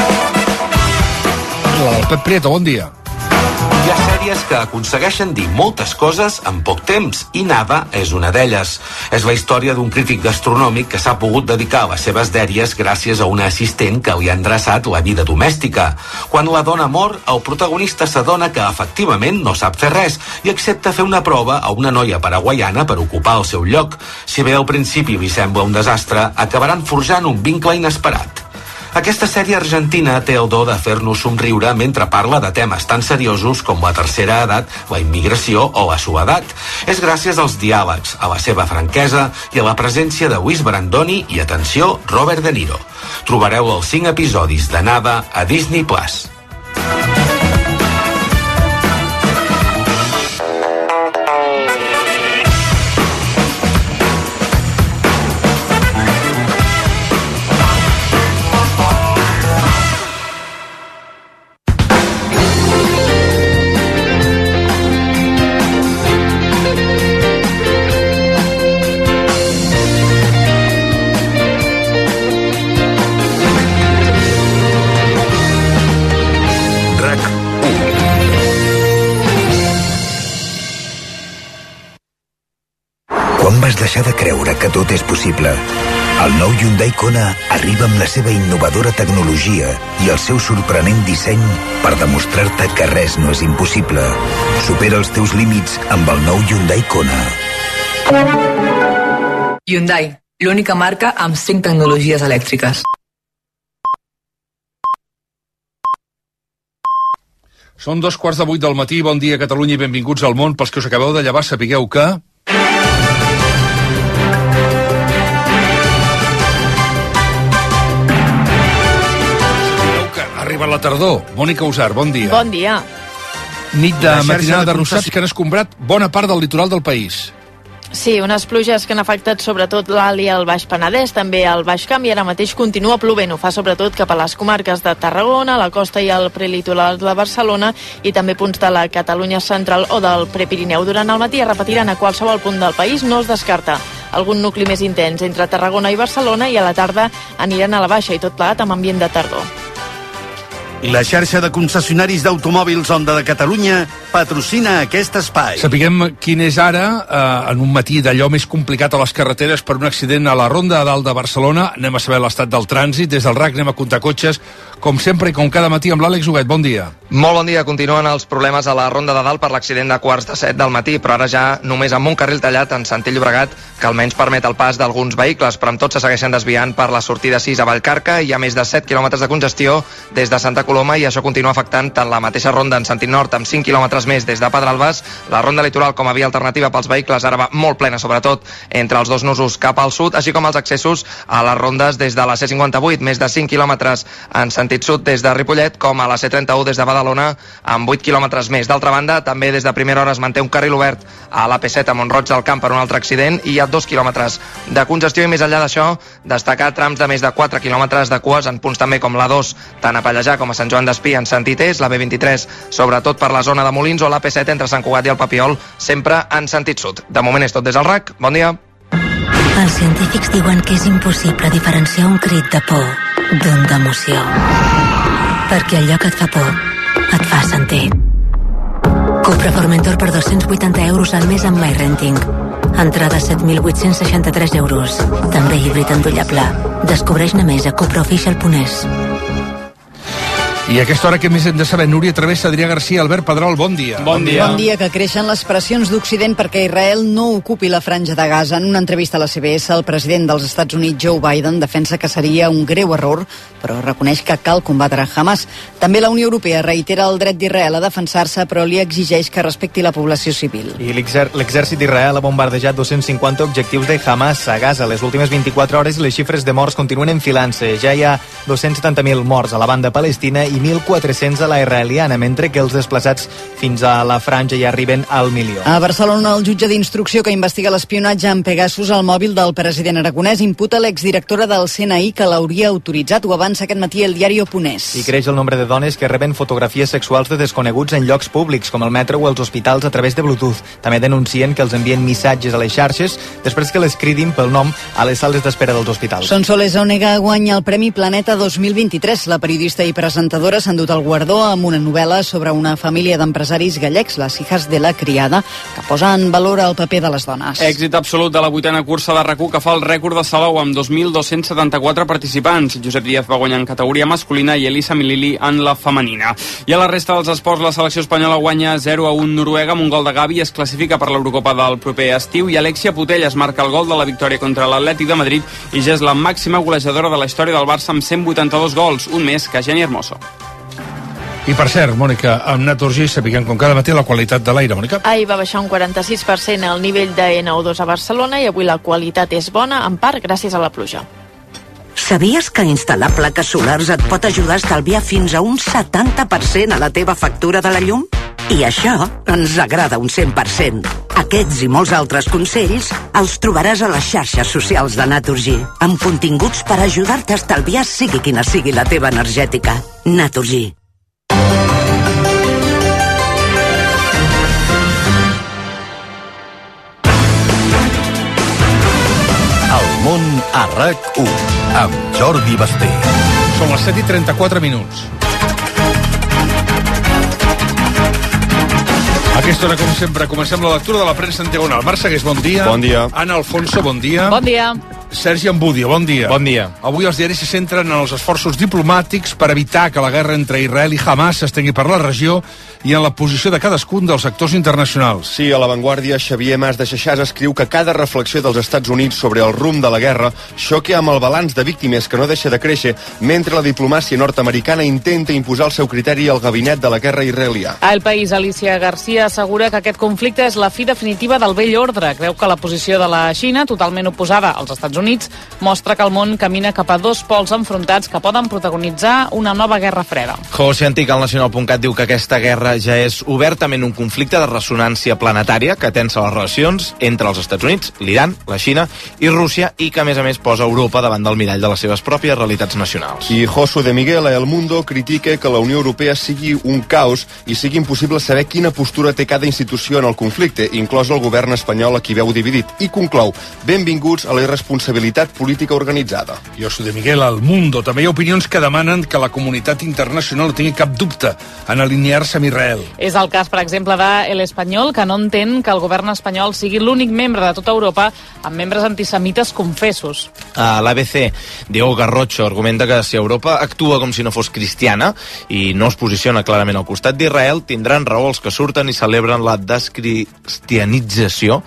La del Pep Prieto, bon dia. Hi ha sèries que aconsegueixen dir moltes coses en poc temps i Nada és una d'elles. És la història d'un crític gastronòmic que s'ha pogut dedicar a les seves dèries gràcies a una assistent que li ha endreçat la vida domèstica. Quan la dona mor, el protagonista s'adona que efectivament no sap fer res i accepta fer una prova a una noia paraguaiana per ocupar el seu lloc. Si bé al principi li sembla un desastre, acabaran forjant un vincle inesperat. Aquesta sèrie argentina té el do de fer-nos somriure mentre parla de temes tan seriosos com la tercera edat, la immigració o la soledat. És gràcies als diàlegs, a la seva franquesa i a la presència de Luis Brandoni i, atenció, Robert De Niro. Trobareu els 5 episodis de Nada a Disney+. deixar de creure que tot és possible. El nou Hyundai Kona arriba amb la seva innovadora tecnologia i el seu sorprenent disseny per demostrar-te que res no és impossible. Supera els teus límits amb el nou Hyundai Kona. Hyundai, l'única marca amb 5 tecnologies elèctriques. Són 7:45 del matí, bon dia Catalunya i benvinguts al món. Pels que us acabeu de llevar, sapigueu que... ha arribat la tardor. Mònica Usar, bon dia. Bon dia. Nit de matinada de ruixats que han escombrat bona part del litoral del país. Sí, unes pluges que han afectat sobretot l'Alt i el Baix Penedès, també al Baix Camp, i ara mateix continua plovent. Ho fa sobretot cap a les comarques de Tarragona, la costa i el prelitoral de Barcelona i també punts de la Catalunya central o del Prepirineu. Durant el matí es repetiran a qualsevol punt del país, no es descarta algun nucli més intens entre Tarragona i Barcelona, i a la tarda aniran a la baixa i tot plegat amb ambient de tardor. La xarxa de concessionaris d'automòbils Honda de Catalunya patrocina aquest espai. Sapiguem quin és ara, en un matí d'allò més complicat a les carreteres per un accident a la Ronda de Dalt de Barcelona. Anem a saber l'estat del trànsit. Des del RAC anem a comptar cotxes, com sempre i com cada matí, amb l'Àlex Huguet. Bon dia. Molt bon dia. Continuen els problemes a la Ronda de Dalt per l'accident de 6:45 del matí, però ara ja només amb un carril tallat en sentit Llobregat, que almenys permet el pas d'alguns vehicles, però amb tot se segueixen desviant per la sortida 6 a Vallcarca. Hi ha més de 7 quilòmetres de congestió des de Santa Coloma i això continua afectant tant la mateixa ronda en sentit nord amb 5 quilòmetres més des de Pedralbes. La ronda litoral com a via alternativa pels vehicles ara va molt plena, sobretot entre els dos nusos cap al sud, així com els accessos a les rondes des de la C58, més de 5 quilòmetres en sentit sud des de Ripollet, com a la C31 des de Badalona amb 8 quilòmetres més. D'altra banda, també des de primera hora es manté un carril obert a l'AP7 a Mont-roig del Camp per un altre accident i hi ha 2 quilòmetres de congestió, i més enllà d'això destacar trams de més de 4 quilòmetres de cues en punts també com l'A2, tant a Pallejà com a Sant Joan d'Espí en sentit est, la B23 sobretot per la zona de Molins o l'AP7 entre Sant Cugat i el Papiol sempre en sentit sud. De moment és tot des del RAC. Bon dia. Els científics diuen que és impossible diferenciar un crit de por d'un d'emoció, perquè allò que et fa por et fa sentir. Cupra Formentor per 280 euros al mes amb MyRenting. Entrada 7.863 euros. També híbrid endollable. Descobreix-ne més a cupraofficial.es. I a aquesta hora que més hem de saber, Núria Travessa, Adrià Garcia, Albert Pedrol, bon dia. Bon dia. Bon dia, que creixen les pressions d'Occident perquè Israel no ocupi la franja de Gaza. En una entrevista a la CBS, el president dels Estats Units, Joe Biden, defensa que seria un greu error, però reconeix que cal combatre Hamas. També la Unió Europea reitera el dret d'Israel a defensar-se, però li exigeix que respecti la població civil. I l'exèrcit d'Israel ha bombardejat 250 objectius de Hamas a Gaza. Les últimes 24 hores les xifres de morts continuen enfilant-se. Ja hi ha 270.000 morts a la banda palestina i 1.400 a la israeliana, mentre que els desplaçats fins a la franja ja arriben al 1.000.000. A Barcelona, el jutge d'instrucció que investiga l'espionatge amb Pegasus al mòbil del president aragonès imputa l'exdirectora del CNI que l'hauria autoritzat. Ho avança aquest matí el diari Oponès. I creix el nombre de dones que reben fotografies sexuals de desconeguts en llocs públics, com el metro o els hospitals a través de Bluetooth. També denuncien que els envien missatges a les xarxes després que les cridin pel nom a les sales d'espera dels hospitals. Sonsoles Onega guanya el Premi Planeta 2023. La periodista i presentadora s'ha endut el guardó amb una novel·la sobre una família d'empresaris gallecs, les hijas de la criada, que posa en valor el paper de les dones. Èxit absolut de la 8a cursa de RAC1, que fa el rècord de Salou amb 2.274 participants. Josep Díaz va guanyar en categoria masculina i Elisa Milili en la femenina. I a la resta dels esports, la selecció espanyola guanya 0-1 Noruega amb un gol de Gavi i es classifica per l'Eurocopa del proper estiu, i Alexia Putellas marca el gol de la victòria contra l'Atlètic de Madrid i ja és la màxima golejadora de la història del Barça amb 182 gols, un més que Jenny Hermoso. I per cert, Mònica, amb Naturgy sapiguem com cada matí la qualitat de l'aire, Mònica. Ahir va baixar un 46% el nivell de NO2 a Barcelona i avui la qualitat és bona, en part gràcies a la pluja. Sabies que instal·lar plaques solars et pot ajudar a estalviar fins a un 70% a la teva factura de la llum? I això ens agrada un 100%. Aquests i molts altres consells els trobaràs a les xarxes socials de Naturgy, amb continguts per ajudar-te a estalviar sigui quina sigui la teva energètica. Naturgy. El món a RAC1 amb Jordi Basté. Són les 7:34 minuts. aquesta hora, com sempre, comencem la lectura de la premsa en diagonal. Marc Segués, bon dia. Bon dia. Anna Alfonso, bon dia. Bon dia. Sergi Ambudia, bon dia. Bon dia. Avui els diaris se centren en els esforços diplomàtics per evitar que la guerra entre Israel i Hamas s'estengui per la regió i en la posició de cadascun dels actors internacionals. Sí, a La Vanguardia, Xavier Mas de Xaxàs escriu que cada reflexió dels Estats Units sobre el rumb de la guerra xoca amb el balanç de víctimes que no deixa de créixer mentre la diplomàcia nord-americana intenta imposar el seu criteri al gabinet de la guerra israelià. A El País, Alicia García assegura que aquest conflicte és la fi definitiva del vell ordre. Creu que la posició de la Xina, totalment oposada als Estats Units, mostra que el món camina cap a dos pols enfrontats que poden protagonitzar una nova guerra freda. José Antic, al Nacional.cat, diu que aquesta guerra ja és obertament un conflicte de ressonància planetària que tensa les relacions entre els Estats Units, l'Iran, la Xina i Rússia i que, a més, posa Europa davant del mirall de les seves pròpies realitats nacionals. I Josu de Miguel a El Mundo critica que la Unió Europea sigui un caos i sigui impossible saber quina postura té cada institució en el conflicte, inclòs el govern espanyol a qui veu dividit, i conclou: benvinguts a la irresponsabilitat política organitzada. Josu de Miguel al Mundo. També hi ha opinions que demanen que la comunitat internacional no tingui cap dubte en alinear-se amb Israel. És el cas, per exemple, de El Espanyol, que no entén que el govern espanyol sigui l'únic membre de tota Europa amb membres antisemites confessos. A l'ABC, Diego Garrocho argumenta que si Europa actua com si no fos cristiana i no es posiciona clarament al costat d'Israel, tindran raó els que surten i celebren la descristianització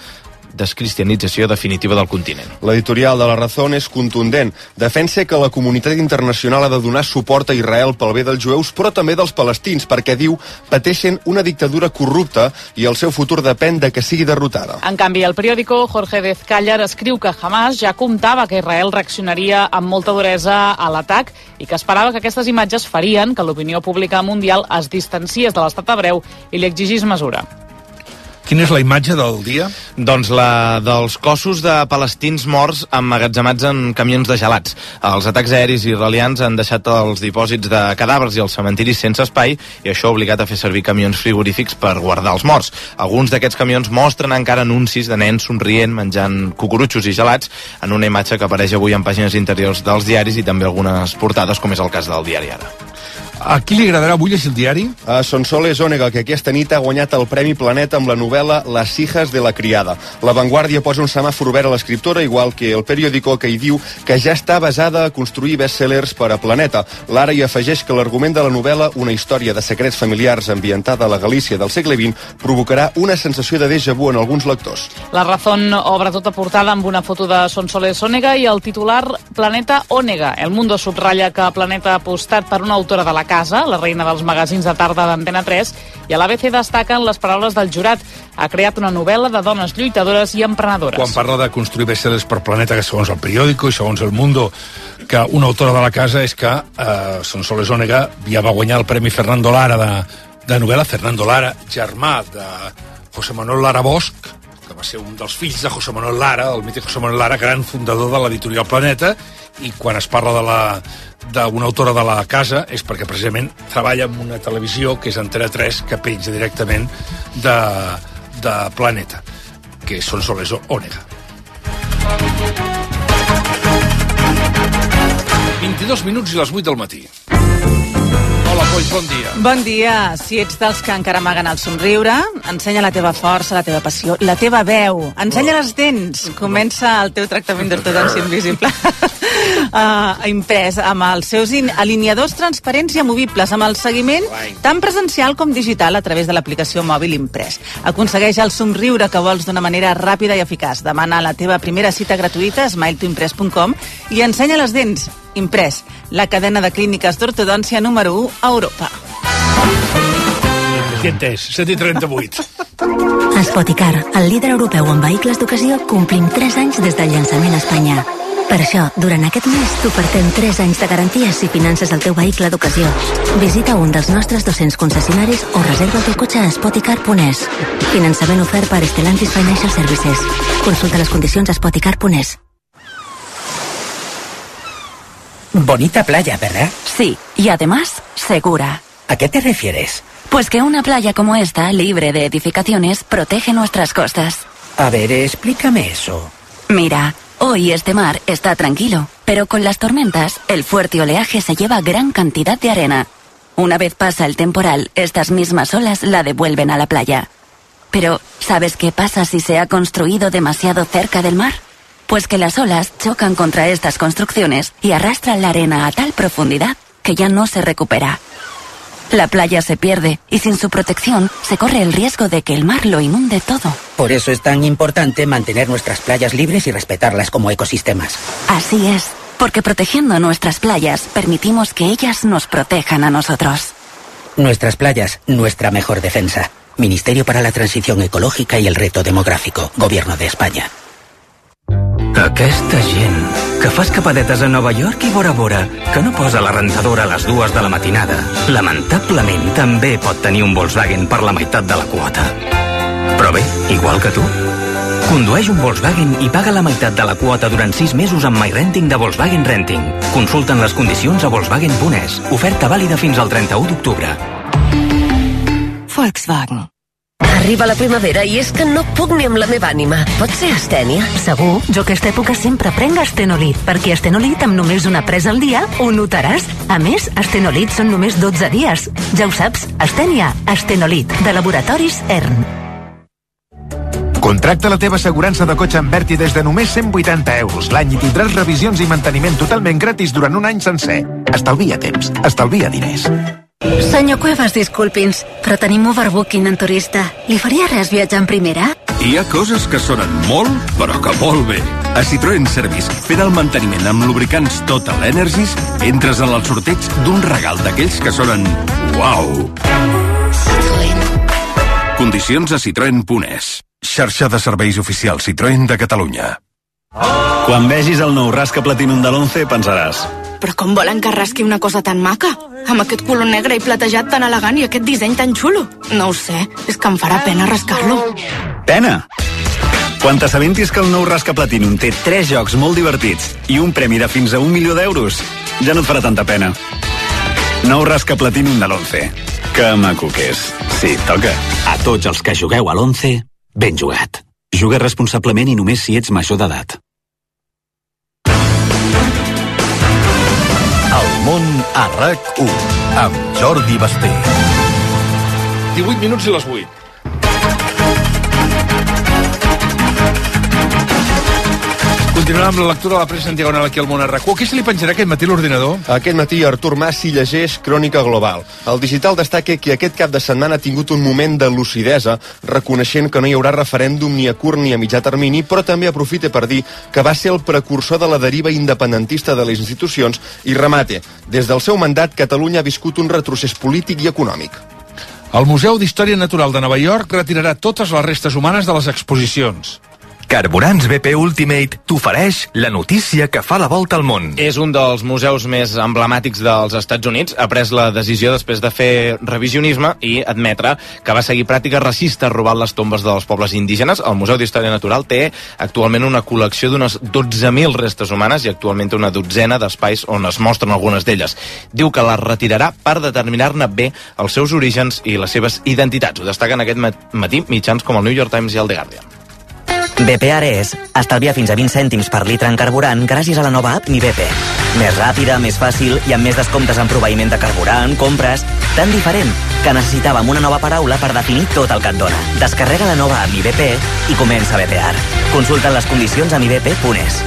definitiva del continent. L'editorial de La Razón és contundent. Defensa que la comunitat internacional ha de donar suport a Israel pel bé dels jueus, però també dels palestins, perquè, diu, pateixen una dictadura corrupta i el seu futur depèn de que sigui derrotada. En canvi, el periòdico Jorge Dezcállar escriu que Hamas ja comptava que Israel reaccionaria amb molta duresa a l'atac i que esperava que aquestes imatges farien que l'opinió pública mundial es distanciés de l'estat hebreu i li exigís mesura. Quina és la imatge del dia? Doncs la dels cossos de palestins morts emmagatzemats en camions de gelats. Els atacs aeris israelians han deixat els dipòsits de cadàvers i els cementiris sense espai i això ha obligat a fer servir camions frigorífics per guardar els morts. Alguns d'aquests camions mostren encara anuncis de nens somrient menjant cucurutxos i gelats en una imatge que apareix avui en pàgines interiors dels diaris i també algunes portades, com és el cas del diari Ara. A qui li agradarà avui llegir el diari? A Sonsoles Onega, que aquesta nit ha guanyat el Premi Planeta amb la novel·la Las hijas de la criada. La Vanguardia posa un semàfor verd a l'escriptora, igual que el periòdico, que hi diu que ja està basada a construir bestsellers per a Planeta. L'Ara hi afegeix que l'argument de la novel·la, una història de secrets familiars ambientada a la Galícia del segle XX, provocarà una sensació de déjà vu en alguns lectors. La Razón obre tota portada amb una foto de Sonsoles Onega i el titular Planeta Onega. El Mundo subratlla que Planeta ha apostat per una autora de la casa, la reina dels magazins de tarda d'Antena 3, i a l'ABC destaquen les paraules del jurat. Ha creat una novel·la de dones lluitadores i emprenedores. Quan parla de construir bestsellers per Planeta, que segons el periòdico i segons el Mundo, que una autora de la casa és que Sonsoles Onega ja va guanyar el Premi Fernando Lara de novel·la. Fernando Lara, germà de José Manuel Lara Bosch, que va ser un dels fills de José Manuel Lara, el mític José Manuel Lara, gran fundador de l'editorial Planeta, i quan es parla d'una autora de la casa és perquè precisament treballa en una televisió que és Antena 3, que penja directament de Planeta, que és Sonsoles Onega. 22 minuts i les 8 del matí. Hola, Poll, bon dia. Bon dia. Si ets dels que encara amaguen el somriure, ensenya la teva força, la teva passió, la teva veu. Ensenya les dents. Comença el teu tractament d'ortodòncia invisible. Imprès amb els seus alineadors transparents i amovibles, amb el seguiment tant presencial com digital a través de l'aplicació mòbil Imprès. Aconsegueix el somriure que vols d'una manera ràpida i eficaç. Demana la teva primera cita gratuïta a smiletoimpress.com i ensenya les dents. Imprès, la cadena de clíniques d'ortodòncia número 1 a Europa. Què entès? 7:38. Spoticar, el líder europeu en vehicles d'ocasió, complim 3 anys des del llançament a Espanya. Per això, durant aquest mes t'ofertem 3 anys de garanties si finances el teu vehicle d'ocasió. Visita un dels nostres 200 concessionaris o reserva el teu cotxe a spoticar.es. Finançament ofert per Stellantis Financial Services. Consulta les condicions a spoticar.es. Bonita playa, ¿verdad? Sí, y además, segura. ¿A qué te refieres? Pues que una playa como esta, libre de edificaciones, protege nuestras costas. A ver, explícame eso. Mira, hoy este mar está tranquilo, pero con las tormentas, el fuerte oleaje se lleva gran cantidad de arena. Una vez pasa el temporal, estas mismas olas la devuelven a la playa. Pero, ¿sabes qué pasa si se ha construido demasiado cerca del mar? Pues que las olas chocan contra estas construcciones y arrastran la arena a tal profundidad que ya no se recupera. La playa se pierde y sin su protección se corre el riesgo de que el mar lo inunde todo. Por eso es tan importante mantener nuestras playas libres y respetarlas como ecosistemas. Así es, porque protegiendo nuestras playas permitimos que ellas nos protejan a nosotros. Nuestras playas, nuestra mejor defensa. Ministerio para la Transición Ecològica i el Reto Demográfico, Gobierno de España. Aquesta gent que fa escapadetes a Nova York i Bora Bora, que no posa la rentadora a les 2 de la matinada, lamentablement també pot tenir un Volkswagen per la meitat de la quota. Però bé, igual que tu. Condueix un Volkswagen i paga la meitat de la quota durant 6 mesos amb MyRenting de Volkswagen Renting. Consulten les condicions a Volkswagen.es. Oferta vàlida fins al 31 d'octubre. Volkswagen. Arriba la primavera i és que no puc ni amb la meva ànima. Pot ser astènia? Segur, jo aquesta època sempre prenc Astenolit, perquè Astenolit amb només una presa al dia ho notaràs. A més, Astenolit són només 12 dies. Ja ho saps, Astènia, Astenolit, de Laboratoris ERN. Contracta la teva assegurança de cotxe amb Berti des de només 180 euros l'any i tindràs revisions i manteniment totalment gratis durant un any sencer. Estalvia temps, estalvia diners. Senyor Cuevas, disculpi'ns, però tenim overbooking en turista. Li faria res viatjar en primera? Hi ha coses que sonen molt, però que molt bé. A Citroën Service, fent el manteniment amb lubricants Total Energies, entres en el sorteig d'un regal d'aquells que sonen uau. Condicions a Citroën.es. Xarxa de serveis oficials Citroën de Catalunya. Quan vegis el nou Rasca Platinum de l'11 pensaràs: però com volen que rasqui una cosa tan maca? Amb aquest color negre i platejat tan elegant i aquest disseny tan xulo? No ho sé, és que em farà pena rascar-lo. Pena? Quan t'assabentis que el nou Rasca Platinum té 3 jocs molt divertits i un premi de fins a 1 milió d'euros, ja no et farà tanta pena. Nou Rasca Platinum de l'11. Que maco que és. Sí, toca. A tots els que jugueu a l'11, ben jugat. Juga responsablement i només si ets major d'edat. El món a RAC1 amb Jordi Basté. 18 minuts i les 8. Continuem amb la lectura de la pressa en diagonal aquí al món a RAC1. Què se li penjarà aquest matí l'ordinador? Aquest matí Artur Mas s'hi llegeix Crònica Global. El Digital destaca que aquest cap de setmana ha tingut un moment de lucidesa, reconeixent que no hi haurà referèndum ni a curt ni a mitjà termini, però també aprofita per dir que va ser el precursor de la deriva independentista de les institucions i remate. Des del seu mandat, Catalunya ha viscut un retrocés polític i econòmic. El Museu d'Història Natural de Nova York retirarà totes les restes humanes de les exposicions. Carburants BP Ultimate t'ofereix la notícia que fa la volta al món. És un dels museus més emblemàtics dels Estats Units. Ha pres la decisió després de fer revisionisme i admetre que va seguir pràctiques racistes robant les tombes dels pobles indígenes. El Museu d'Història Natural té actualment una col·lecció d'unes 12.000 restes humanes i actualment té una dotzena d'espais on es mostren algunes d'elles. Diu que les retirarà per determinar-ne bé els seus orígens i les seves identitats. Ho destaquen aquest matí mitjans com el New York Times i el The Guardian. BP Ares estalvia fins a 20 cèntims per litre en carburant gràcies a la nova app Mi BP. Més ràpida, més fàcil i amb més descomptes en proveïment de carburant, compres... Tan diferent que necessitàvem una nova paraula per definir tot el que et dona. Descarrega la nova app Mi BP i comença a BPar. Consulta les condicions a mibp.es.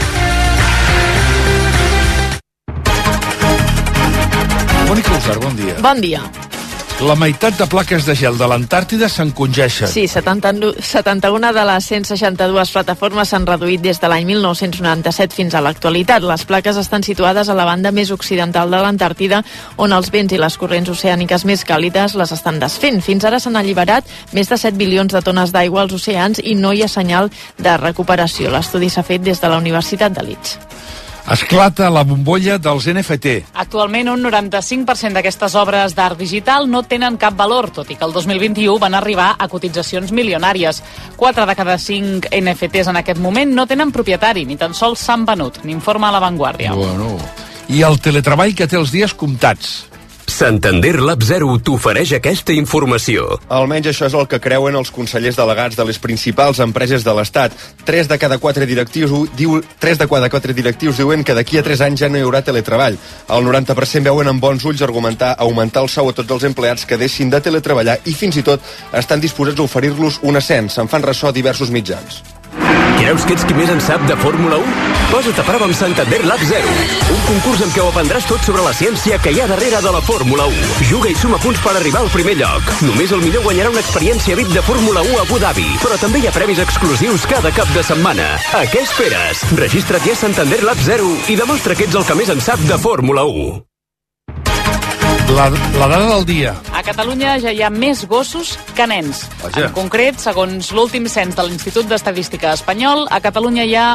Mònica Usar, bon dia. Bon dia. La meitat de plaques de gel de l'Antàrtida s'encongeixen. Sí, 71 de les 162 plataformes s'han reduït des de l'any 1997 fins a l'actualitat. Les plaques estan situades a la banda més occidental de l'Antàrtida, on els vents i les corrents oceàniques més càlides les estan desfent. Fins ara s'han alliberat més de 7 bilions de tones d'aigua als oceans i no hi ha senyal de recuperació. L'estudi s'ha fet des de la Universitat de Leeds. Esclata la bombolla dels NFT. Actualment, un 95% d'aquestes obres d'art digital no tenen cap valor, tot i que el 2021 van arribar a cotitzacions milionàries. 4 de cada 5 NFTs en aquest moment no tenen propietari, ni tan sols s'han venut, n'informa La Vanguardia. Bueno. I el teletreball que té els dies comptats. Santander Lab 0 t'ofereix aquesta informació. Almenys això és el que creuen els consellers delegats de les principals empreses de l'Estat. 3 de cada 4 directius diuen que d'aquí a 3 anys ja no hi haurà teletreball. El 90% veuen amb bons ulls augmentar el sou a tots els empleats que deixin de teletreballar i fins i tot estan disposats a oferir-los un ascens. Se'n fan ressò diversos mitjans. Creus que ets qui més en sap de Fórmula 1? Posa't a prova amb Santander Lab 0, un concurs en què ho aprendràs tot sobre la ciència que hi ha darrere de la Fórmula 1. Juga i suma punts per arribar al primer lloc. Només el millor guanyarà una experiència VIP de Fórmula 1 a Abu Dhabi, però també hi ha premis exclusius cada cap de setmana. A què esperes? Registra't ja a Santander Lab 0 i demostra que ets el que més en sap de Fórmula 1. La dada del dia. A Catalunya ja hi ha més gossos que nens. Vaja. En concret, segons l'últim cens de l'Institut d'Estadística espanyol, a Catalunya hi ha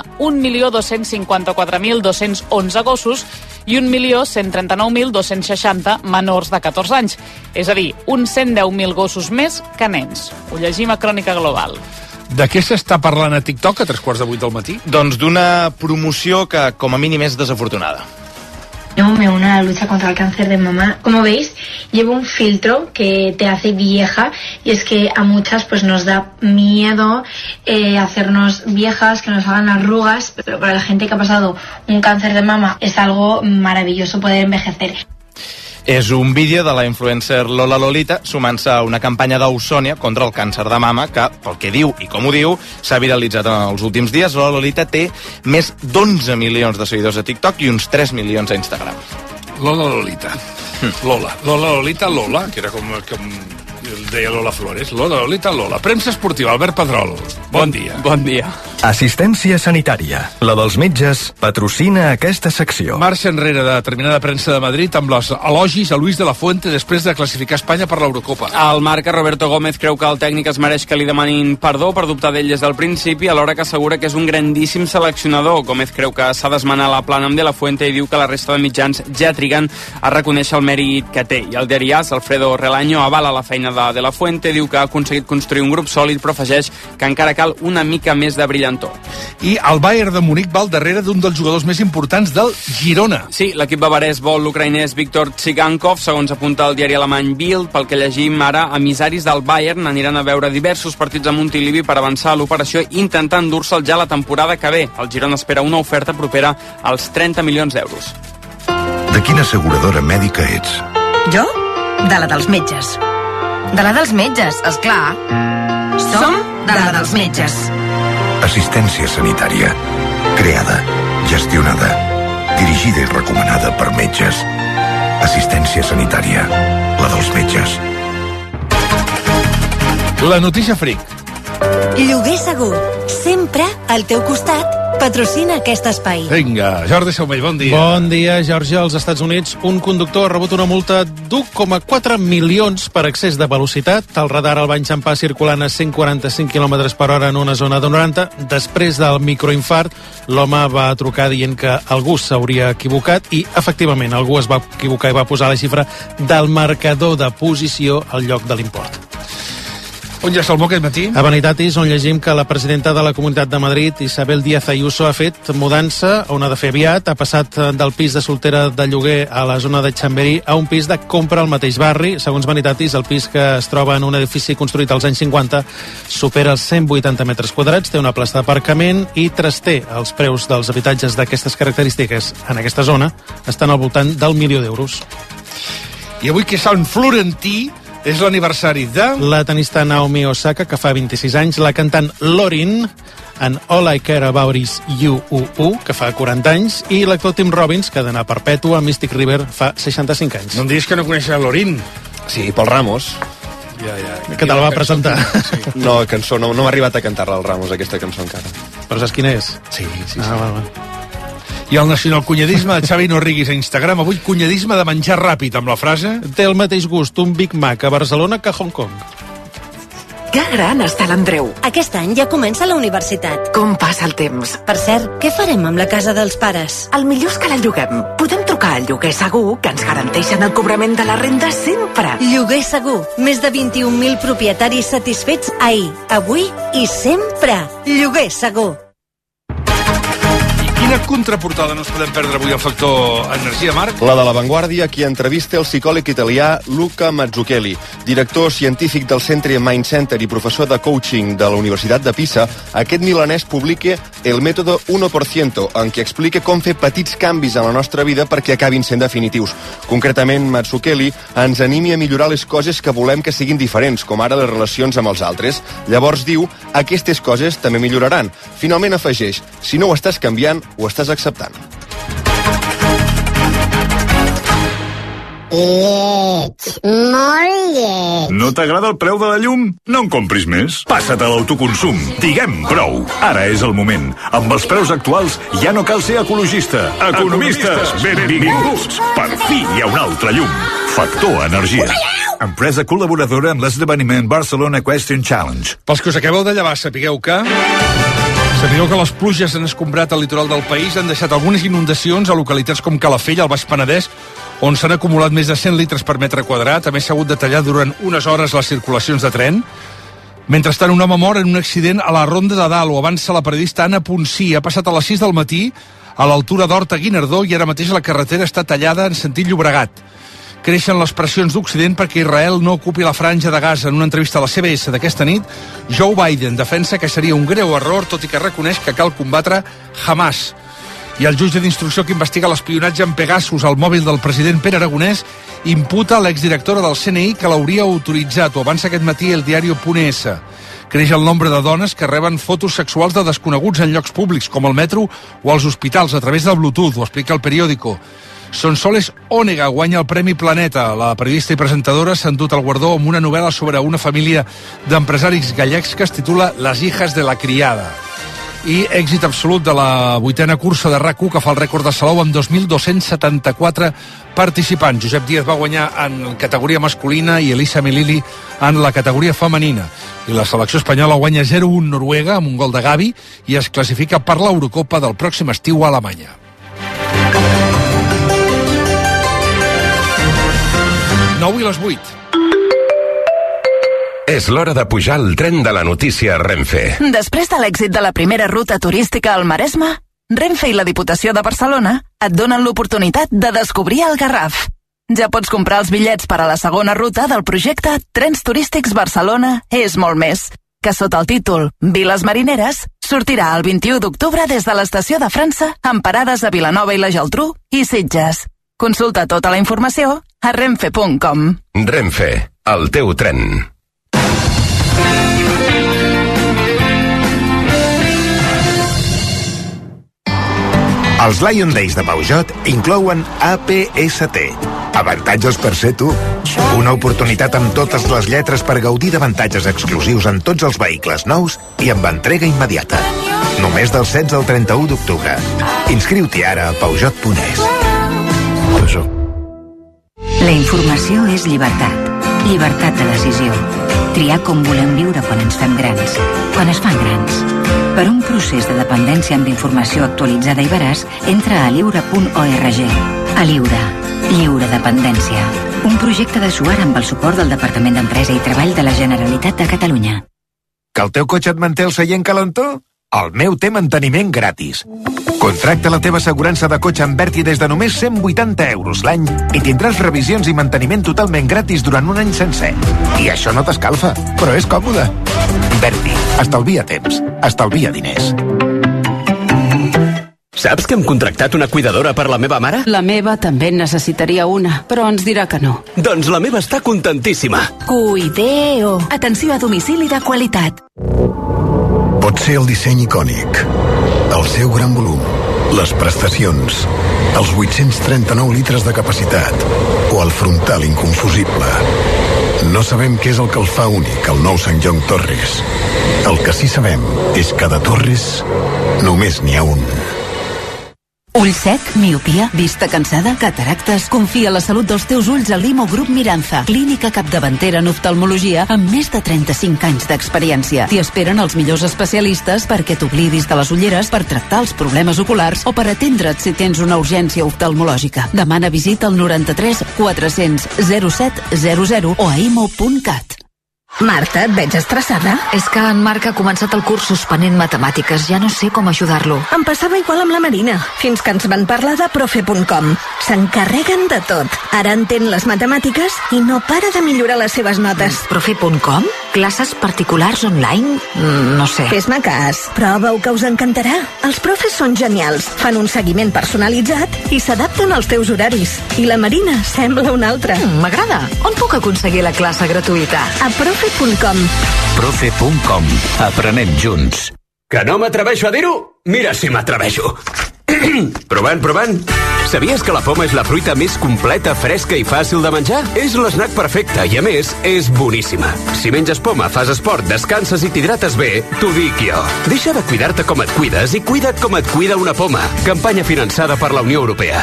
1.254.211 gossos i 1.139.260 menors de 14 anys. És a dir, uns 110.000 gossos més que nens. Ho llegim a Crònica Global. De què s'està parlant a TikTok a 7:45 del matí? Doncs d'una promoció que, com a mínim, és desafortunada. Yo me uno a la lucha contra el cáncer de mama. Como veis, llevo un filtro que te hace vieja y es que a muchas pues nos da miedo hacernos viejas, que nos hagan arrugas, pero para la gente que ha pasado un cáncer de mama es algo maravilloso poder envejecer. És un vídeo de la influencer Lola Lolita sumant-se a una campanya d'Ausònia contra el càncer de mama que, pel que diu i com ho diu, s'ha viralitzat en els últims dies. Lola Lolita té més d'11 milions de seguidors a TikTok i uns 3 milions a Instagram. Lola Lolita. Lola Lolita, Lola, que era com deia Lola Flores. Lola Lolita, Lola. Premsa esportiva, Albert Pedrol. Bon dia. Bon dia. Assistència sanitària. La dels metges patrocina aquesta secció. Marxa enrere de determinada premsa de Madrid amb els elogis a Luis de la Fuente després de classificar Espanya per l'Eurocopa. El marca Roberto Gómez creu que el tècnic es mereix que li demanin perdó per dubtar d'ell des del principi, alhora que assegura que és un grandíssim seleccionador. Gómez creu que s'ha d'esmenar la plana amb de la Fuente i diu que la resta de mitjans ja triguen a reconèixer el mèrit que té. I el diari AS, Alfredo Relaño, avala la feina de la Fuente, diu que ha aconseguit construir un grup sòlid, però afegeix que encara cal una mica més de brillantor. I el Bayern de Munic va al darrere d'un dels jugadors més importants del Girona. Sí, l'equip bavarès vol l'ucraïnès Viktor Tsigankov, segons apunta el diari alemany Bild. Pel que llegim ara, emissaris del Bayern aniran a veure diversos partits a Montilivi per avançar a l'operació, intentant dur-se'l ja la temporada que ve. El Girona espera una oferta propera als 30 milions d'euros. De quina asseguradora mèdica ets? Jo? De la dels metges. De la dels metges, esclar. Som de la dels metges. Assistència sanitària. Creada, gestionada, dirigida i recomanada per metges. Assistència sanitària. La dels metges. La notícia fric. Lloguer segur. Sempre al teu costat. Patrocina aquest espai. Vinga, Jordi Saumell, bon dia. Bon dia, Geòrgia. Als Estats Units, un conductor ha rebut una multa d'1,4 milions per excés de velocitat. El radar el va enxampar circulant a 145 km per hora en una zona de 90. Després del microinfart, l'home va trucar dient que algú s'hauria equivocat i, efectivament, algú es va equivocar i va posar la xifra del marcador de posició al lloc de l'import. On ja Salmó aquest matí? A Vanitatis, on llegim que la presidenta de la Comunitat de Madrid, Isabel Díaz Ayuso, ha fet mudança, on ha de fer aviat, ha passat del pis de soltera de lloguer a la zona de Chamberí a un pis de compra al mateix barri. Segons Vanitatis, el pis que es troba en un edifici construït als anys 50 supera els 180 metres quadrats, té una plaça d'aparcament i traster. Els preus dels habitatges d'aquestes característiques en aquesta zona estan al voltant del €1.000.000. I avui que és Sant Florentí, és l'aniversari de... La tenista Naomi Osaka, que fa 26 anys, la cantant Lorin, en All I Care About Is You, que fa 40 anys, i l'actor Tim Robbins, que ha d'anar perpètua a Mystic River, fa 65 anys. No em diguis que no coneixes Lorin. Sí, Pol Ramos. Ja. Que te la va presentar. Sí. No, cançó, no m'ha arribat a cantar-la al Ramos, aquesta cançó encara. Però saps quina és? Sí. Va. I el nacionalcunyadisme de Xavi no riguis a Instagram. Avui cunyadisme de menjar ràpid, amb la frase... Té el mateix gust un Big Mac a Barcelona que a Hong Kong. Que gran està l'Andreu. Aquest any ja comença la universitat. Com passa el temps. Per cert, què farem amb la casa dels pares? El millor és que la lloguem. Podem trucar al Lloguer Segur, que ens garanteixen el cobrament de la renda sempre. Lloguer Segur. Més de 21.000 propietaris satisfets ahir, avui i sempre. Lloguer Segur. Quina contraportada no ens podem perdre avui al Factor Energia, Marc? La de La Vanguardia, qui entrevista el psicòleg italià Luca Mazzucchelli, director científic del Centre Mind Center i professor de coaching de la Universitat de Pisa. Aquest milanès publica el mètode 1%, en què explica com fer petits canvis en la nostra vida perquè acabin sent definitius. Concretament, Mazzucchelli ens animi a millorar les coses que volem que siguin diferents, com ara les relacions amb els altres. Llavors diu, aquestes coses també milloraran. Finalment afegeix, si no ho estàs canviant, ho estàs acceptant. Lleig, molt lleig. No t'agrada el preu de la llum? No en compris més. Passa't a l'autoconsum. Diguem prou. Ara és el moment. Amb els preus actuals ja no cal ser ecologista. Economistes, benvinguts. Per fi hi ha un altre llum. Factor Energia. Empresa col·laboradora amb l'esdeveniment Barcelona Equestrian Challenge. Pels que us acabeu de llevar, sapigueu que les pluges han escombrat el litoral del país, han deixat algunes inundacions a localitats com Calafell, al Baix Penedès, on s'han acumulat més de 100 litres per metre quadrat. A més, s'ha hagut de tallar durant unes hores les circulacions de tren. Mentrestant, un home mor en un accident a la Ronda de Dalt, o avança la periodista Anna Ponsí. Ha passat a les 6 del matí a l'altura d'Horta-Guinardó i ara mateix la carretera està tallada en sentit Llobregat. Creixen les pressions d'Occident perquè Israel no ocupi la franja de Gaza. En una entrevista a la CBS d'aquesta nit, Joe Biden defensa que seria un greu error, tot i que reconeix que cal combatre Hamas. I el jutge d'instrucció que investiga l'espionatge en Pegasus al mòbil del president Pere Aragonès imputa a l'exdirectora del CNI que l'hauria autoritzat. Ho avança aquest matí el diario.es. Creix el nombre de dones que reben fotos sexuals de desconeguts en llocs públics, com el metro o als hospitals, a través del Bluetooth, ho explica el periòdico. Sonsoles Onega guanya el Premi Planeta. La periodista i presentadora s'ha endut el guardó amb una novel·la sobre una família d'empresaris gallecs que es titula Les hijas de la criada. I èxit absolut de la 8a cursa de RAC1, que fa el rècord de Salou amb 2.274 participants. Josep Díaz va guanyar en categoria masculina i Elisa Melili en la categoria femenina. I la selecció espanyola guanya 0-1 Noruega amb un gol de Gavi i es classifica per l'Eurocopa del pròxim estiu a Alemanya. I les 8. És l'hora de pujar al tren de la notícia Renfe. Després de l'èxit de la primera ruta turística al Maresme, Renfe i la Diputació de Barcelona et donen l'oportunitat de descobrir el Garraf. Ja pots comprar els bitllets per a la segona ruta del projecte Trens Turístics Barcelona és molt més, que sota el títol Viles Marineres sortirà el 21 d'octubre des de l'estació de França amb parades a Vilanova i la Geltrú i Sitges. Consulta tota la informació a renfe.com. Renfe, el teu tren. Els Lion Days de Peugeot inclouen APST. Avantatges per ser tu. Una oportunitat amb totes les lletres per gaudir d'avantatges exclusius en tots els vehicles nous i amb entrega immediata. Només del 16 al 31 d'octubre. Inscriu-t'hi ara a Peugeot.es. La informació és llibertat. Llibertat de decisió. Triar com volem viure quan ens fem grans. Quan es fan grans. Per un procés de dependència amb informació actualitzada i veraç, entra a lliure.org. A Lliure. Lliure dependència. Un projecte de Suar amb el suport del Departament d'Empresa i Treball de la Generalitat de Catalunya. Que el teu cotxe et manté el seient calentó? El meu té manteniment gratis. Contracta la teva assegurança de cotxe amb Berti des de només 180 euros l'any i tindràs revisions i manteniment totalment gratis durant un any sencer. I això no t'escalfa, però és còmode. Berti, estalvia temps, estalvia diners. Saps que hem contractat una cuidadora per la meva mare? La meva també necessitaria una, però ens dirà que no. Doncs la meva està contentíssima. Cuideo. Atenció a domicili de qualitat. Pot ser el disseny icònic, el seu gran volum, les prestacions, els 839 litres de capacitat o el frontal inconfusible. No sabem què és el que el fa únic, el nou Sant John Torres. El que sí sabem és que de Torres només n'hi ha un. Ull sec, miopia, vista cansada, cataractes... Confia la salut dels teus ulls a l'Imo Grup Miranza, clínica capdavantera en oftalmologia amb més de 35 anys d'experiència. T'hi esperen els millors especialistes perquè t'oblidis de les ulleres, per tractar els problemes oculars o per atendre't si tens una urgència oftalmològica. Demana visita al 93 400 0700 o a imo.cat. Marta, et veig estressada. És que en Marc ha començat el curs suspenent matemàtiques. Ja no sé com ajudar-lo. Em passava igual amb la Marina, fins que ens van parlar de profe.com. S'encarreguen de tot. Ara entén les matemàtiques i no para de millorar les seves notes. Profe.com? Classes particulars online? No sé. Fes-me cas. Prova-ho, que us encantarà. Els profes són genials. Fan un seguiment personalitzat i s'adapten als teus horaris. I la Marina sembla una altra. M'agrada. On puc aconseguir la classe gratuïta? A profe.com. Profe.com. Aprenem junts. Que no m'atreveixo a dir-ho? Mira si m'atreveixo. Provant. Sabies que la poma és la fruita més completa, fresca i fàcil de menjar? És l'esnac perfecte i, a més, és boníssima. Si menges poma, fas esport, descanses i t'hidrates bé, t'ho dic jo. Deixa de cuidar-te com et cuides i cuida't com et cuida una poma. Campanya finançada per la Unió Europea.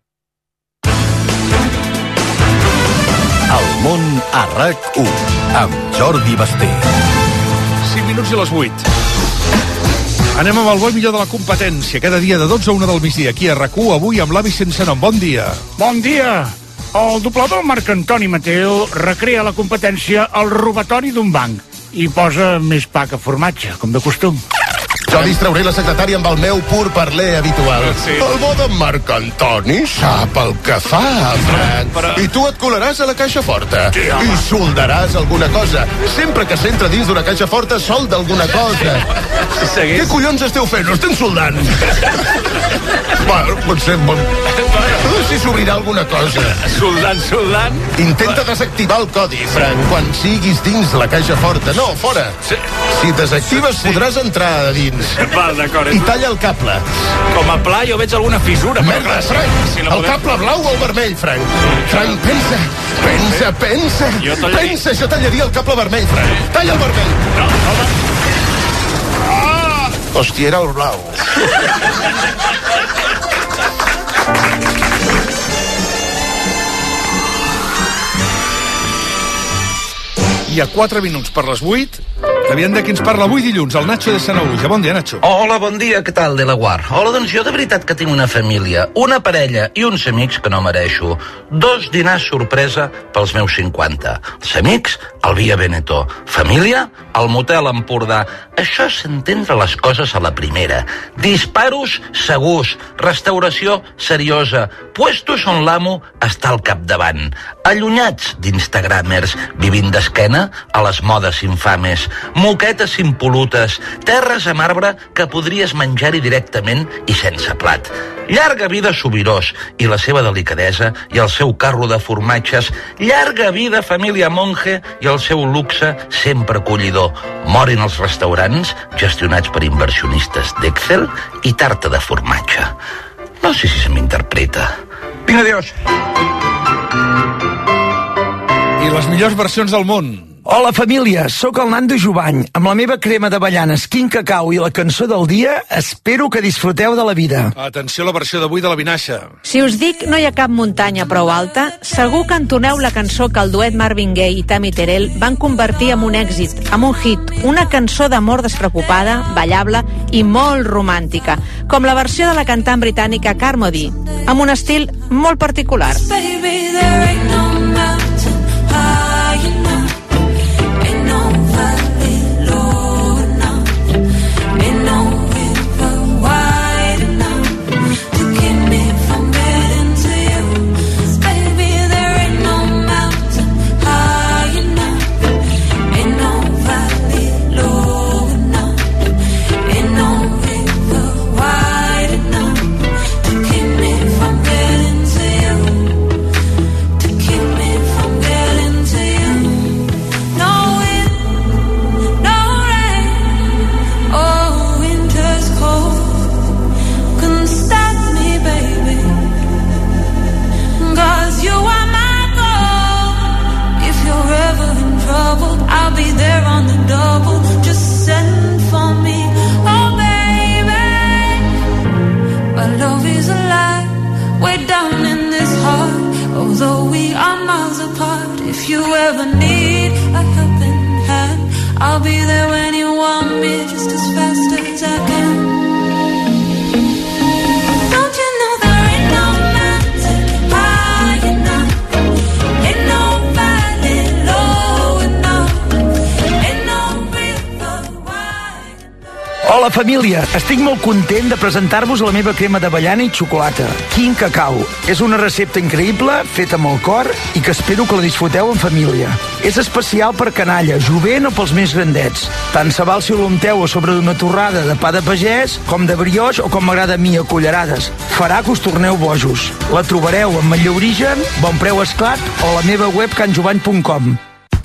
El món a RAC1 amb Jordi Basté. 5 minuts i les 8. Anem amb el bo i millor de la competència. Cada dia de 12 a 1 del migdia. Aquí a RAC1, avui amb l'avi sense nom. Bon dia. Bon dia. El doblador Marc Antoni Mateo recrea la competència al robatori d'un banc i posa més pa que formatge, com de costum. Jo distrauré la secretària amb el meu pur parler habitual. Sí. El bo d'en Marc Antoni sap el que fa, Frank. I tu et colaràs a la caixa forta. Sí, i soldaràs alguna cosa. Sempre que s'entra dins d'una caixa forta, solda alguna cosa. Sí. Què collons esteu fent? No estem soldant. Bueno, potser... si s'obrirà alguna cosa. Soldant. Intenta desactivar el codi, Frank, quan siguis dins la caixa forta. No, fora. Sí. Si desactives, podràs entrar a dins. Val, d'acord. I talla el cable. Com a pla jo veig alguna fissura. Merda, Frank! Si el cable blau o el vermell, Frank? Frank, pensa! Pensa, jo tallaria el cable vermell, Frank. Talla el vermell! No. Hòstia, era el blau. I a 4 minuts per les 8, aviam de qui ens parla avui dilluns, el Nacho de Sanaúja. Bon dia, Nacho. Hola, bon dia, què tal, de la Guar? Hola, doncs jo de veritat que tinc una família, una parella i uns amics que no mereixo. 2 dinars sorpresa pels meus 50. Els amics, el Via Veneto. Família, el motel Empordà. Això és entendre les coses a la primera. Disparos segurs, restauració seriosa, puestos on l'amo està al capdavant. Allunyats d'instagramers, vivint d'esquena a les modes infames, moquetes impolutes, terres amb arbre que podries menjar-hi directament i sense plat. Llarga vida Subirós i la seva delicadesa i el seu carro de formatges. Llarga vida família Monge i el seu luxe sempre acollidor. Morin els restaurants gestionats per inversionistes d'Excel i tarta de formatge. No sé si se m'interpreta. Vinga, adiós. I les millors versions del món. Hola família, sóc el Nando Jovany. Amb la meva crema d'avellanes, quin cacau i la cançó del dia, espero que disfruteu de la vida. Atenció a la versió d'avui de la Vinaixa. Si us dic no hi ha cap muntanya prou alta, segur que entoneu la cançó que el duet Marvin Gaye i Tammy Terrell van convertir en un èxit, en un hit, una cançó d'amor despreocupada, ballable i molt romàntica, com la versió de la cantant britànica Carmody, amb un estil molt particular. Baby, there ain't no mountain high enough. Keep Hola, família. Estic molt content de presentar-vos la meva crema d'avellana i xocolata, King Cacao. És una recepta increïble, feta amb el cor, i que espero que la disfruteu en família. És especial per canalla, jovent o pels més grandets. Tant se val si ho unteu a sobre d'una torrada de pa de pagès, com de brioix o com m'agrada a mi, a cullerades. Farà que us torneu bojos. La trobareu en Matller Origen, Bon Preu Esclat o a la meva web canjovany.com.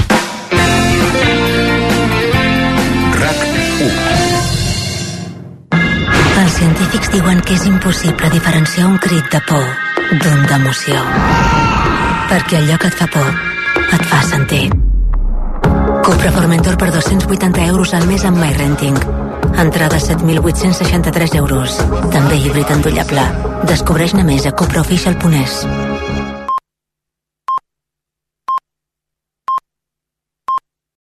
Els científics diuen que és impossible diferenciar un crit de por d'un d'emoció. Perquè allò que et fa por et fa sentir. Cupra Formentor per 280 euros al mes amb MyRenting. Entrada 7.863 euros. També híbrid endollable. Descobreix-ne més a cupraofficial.es.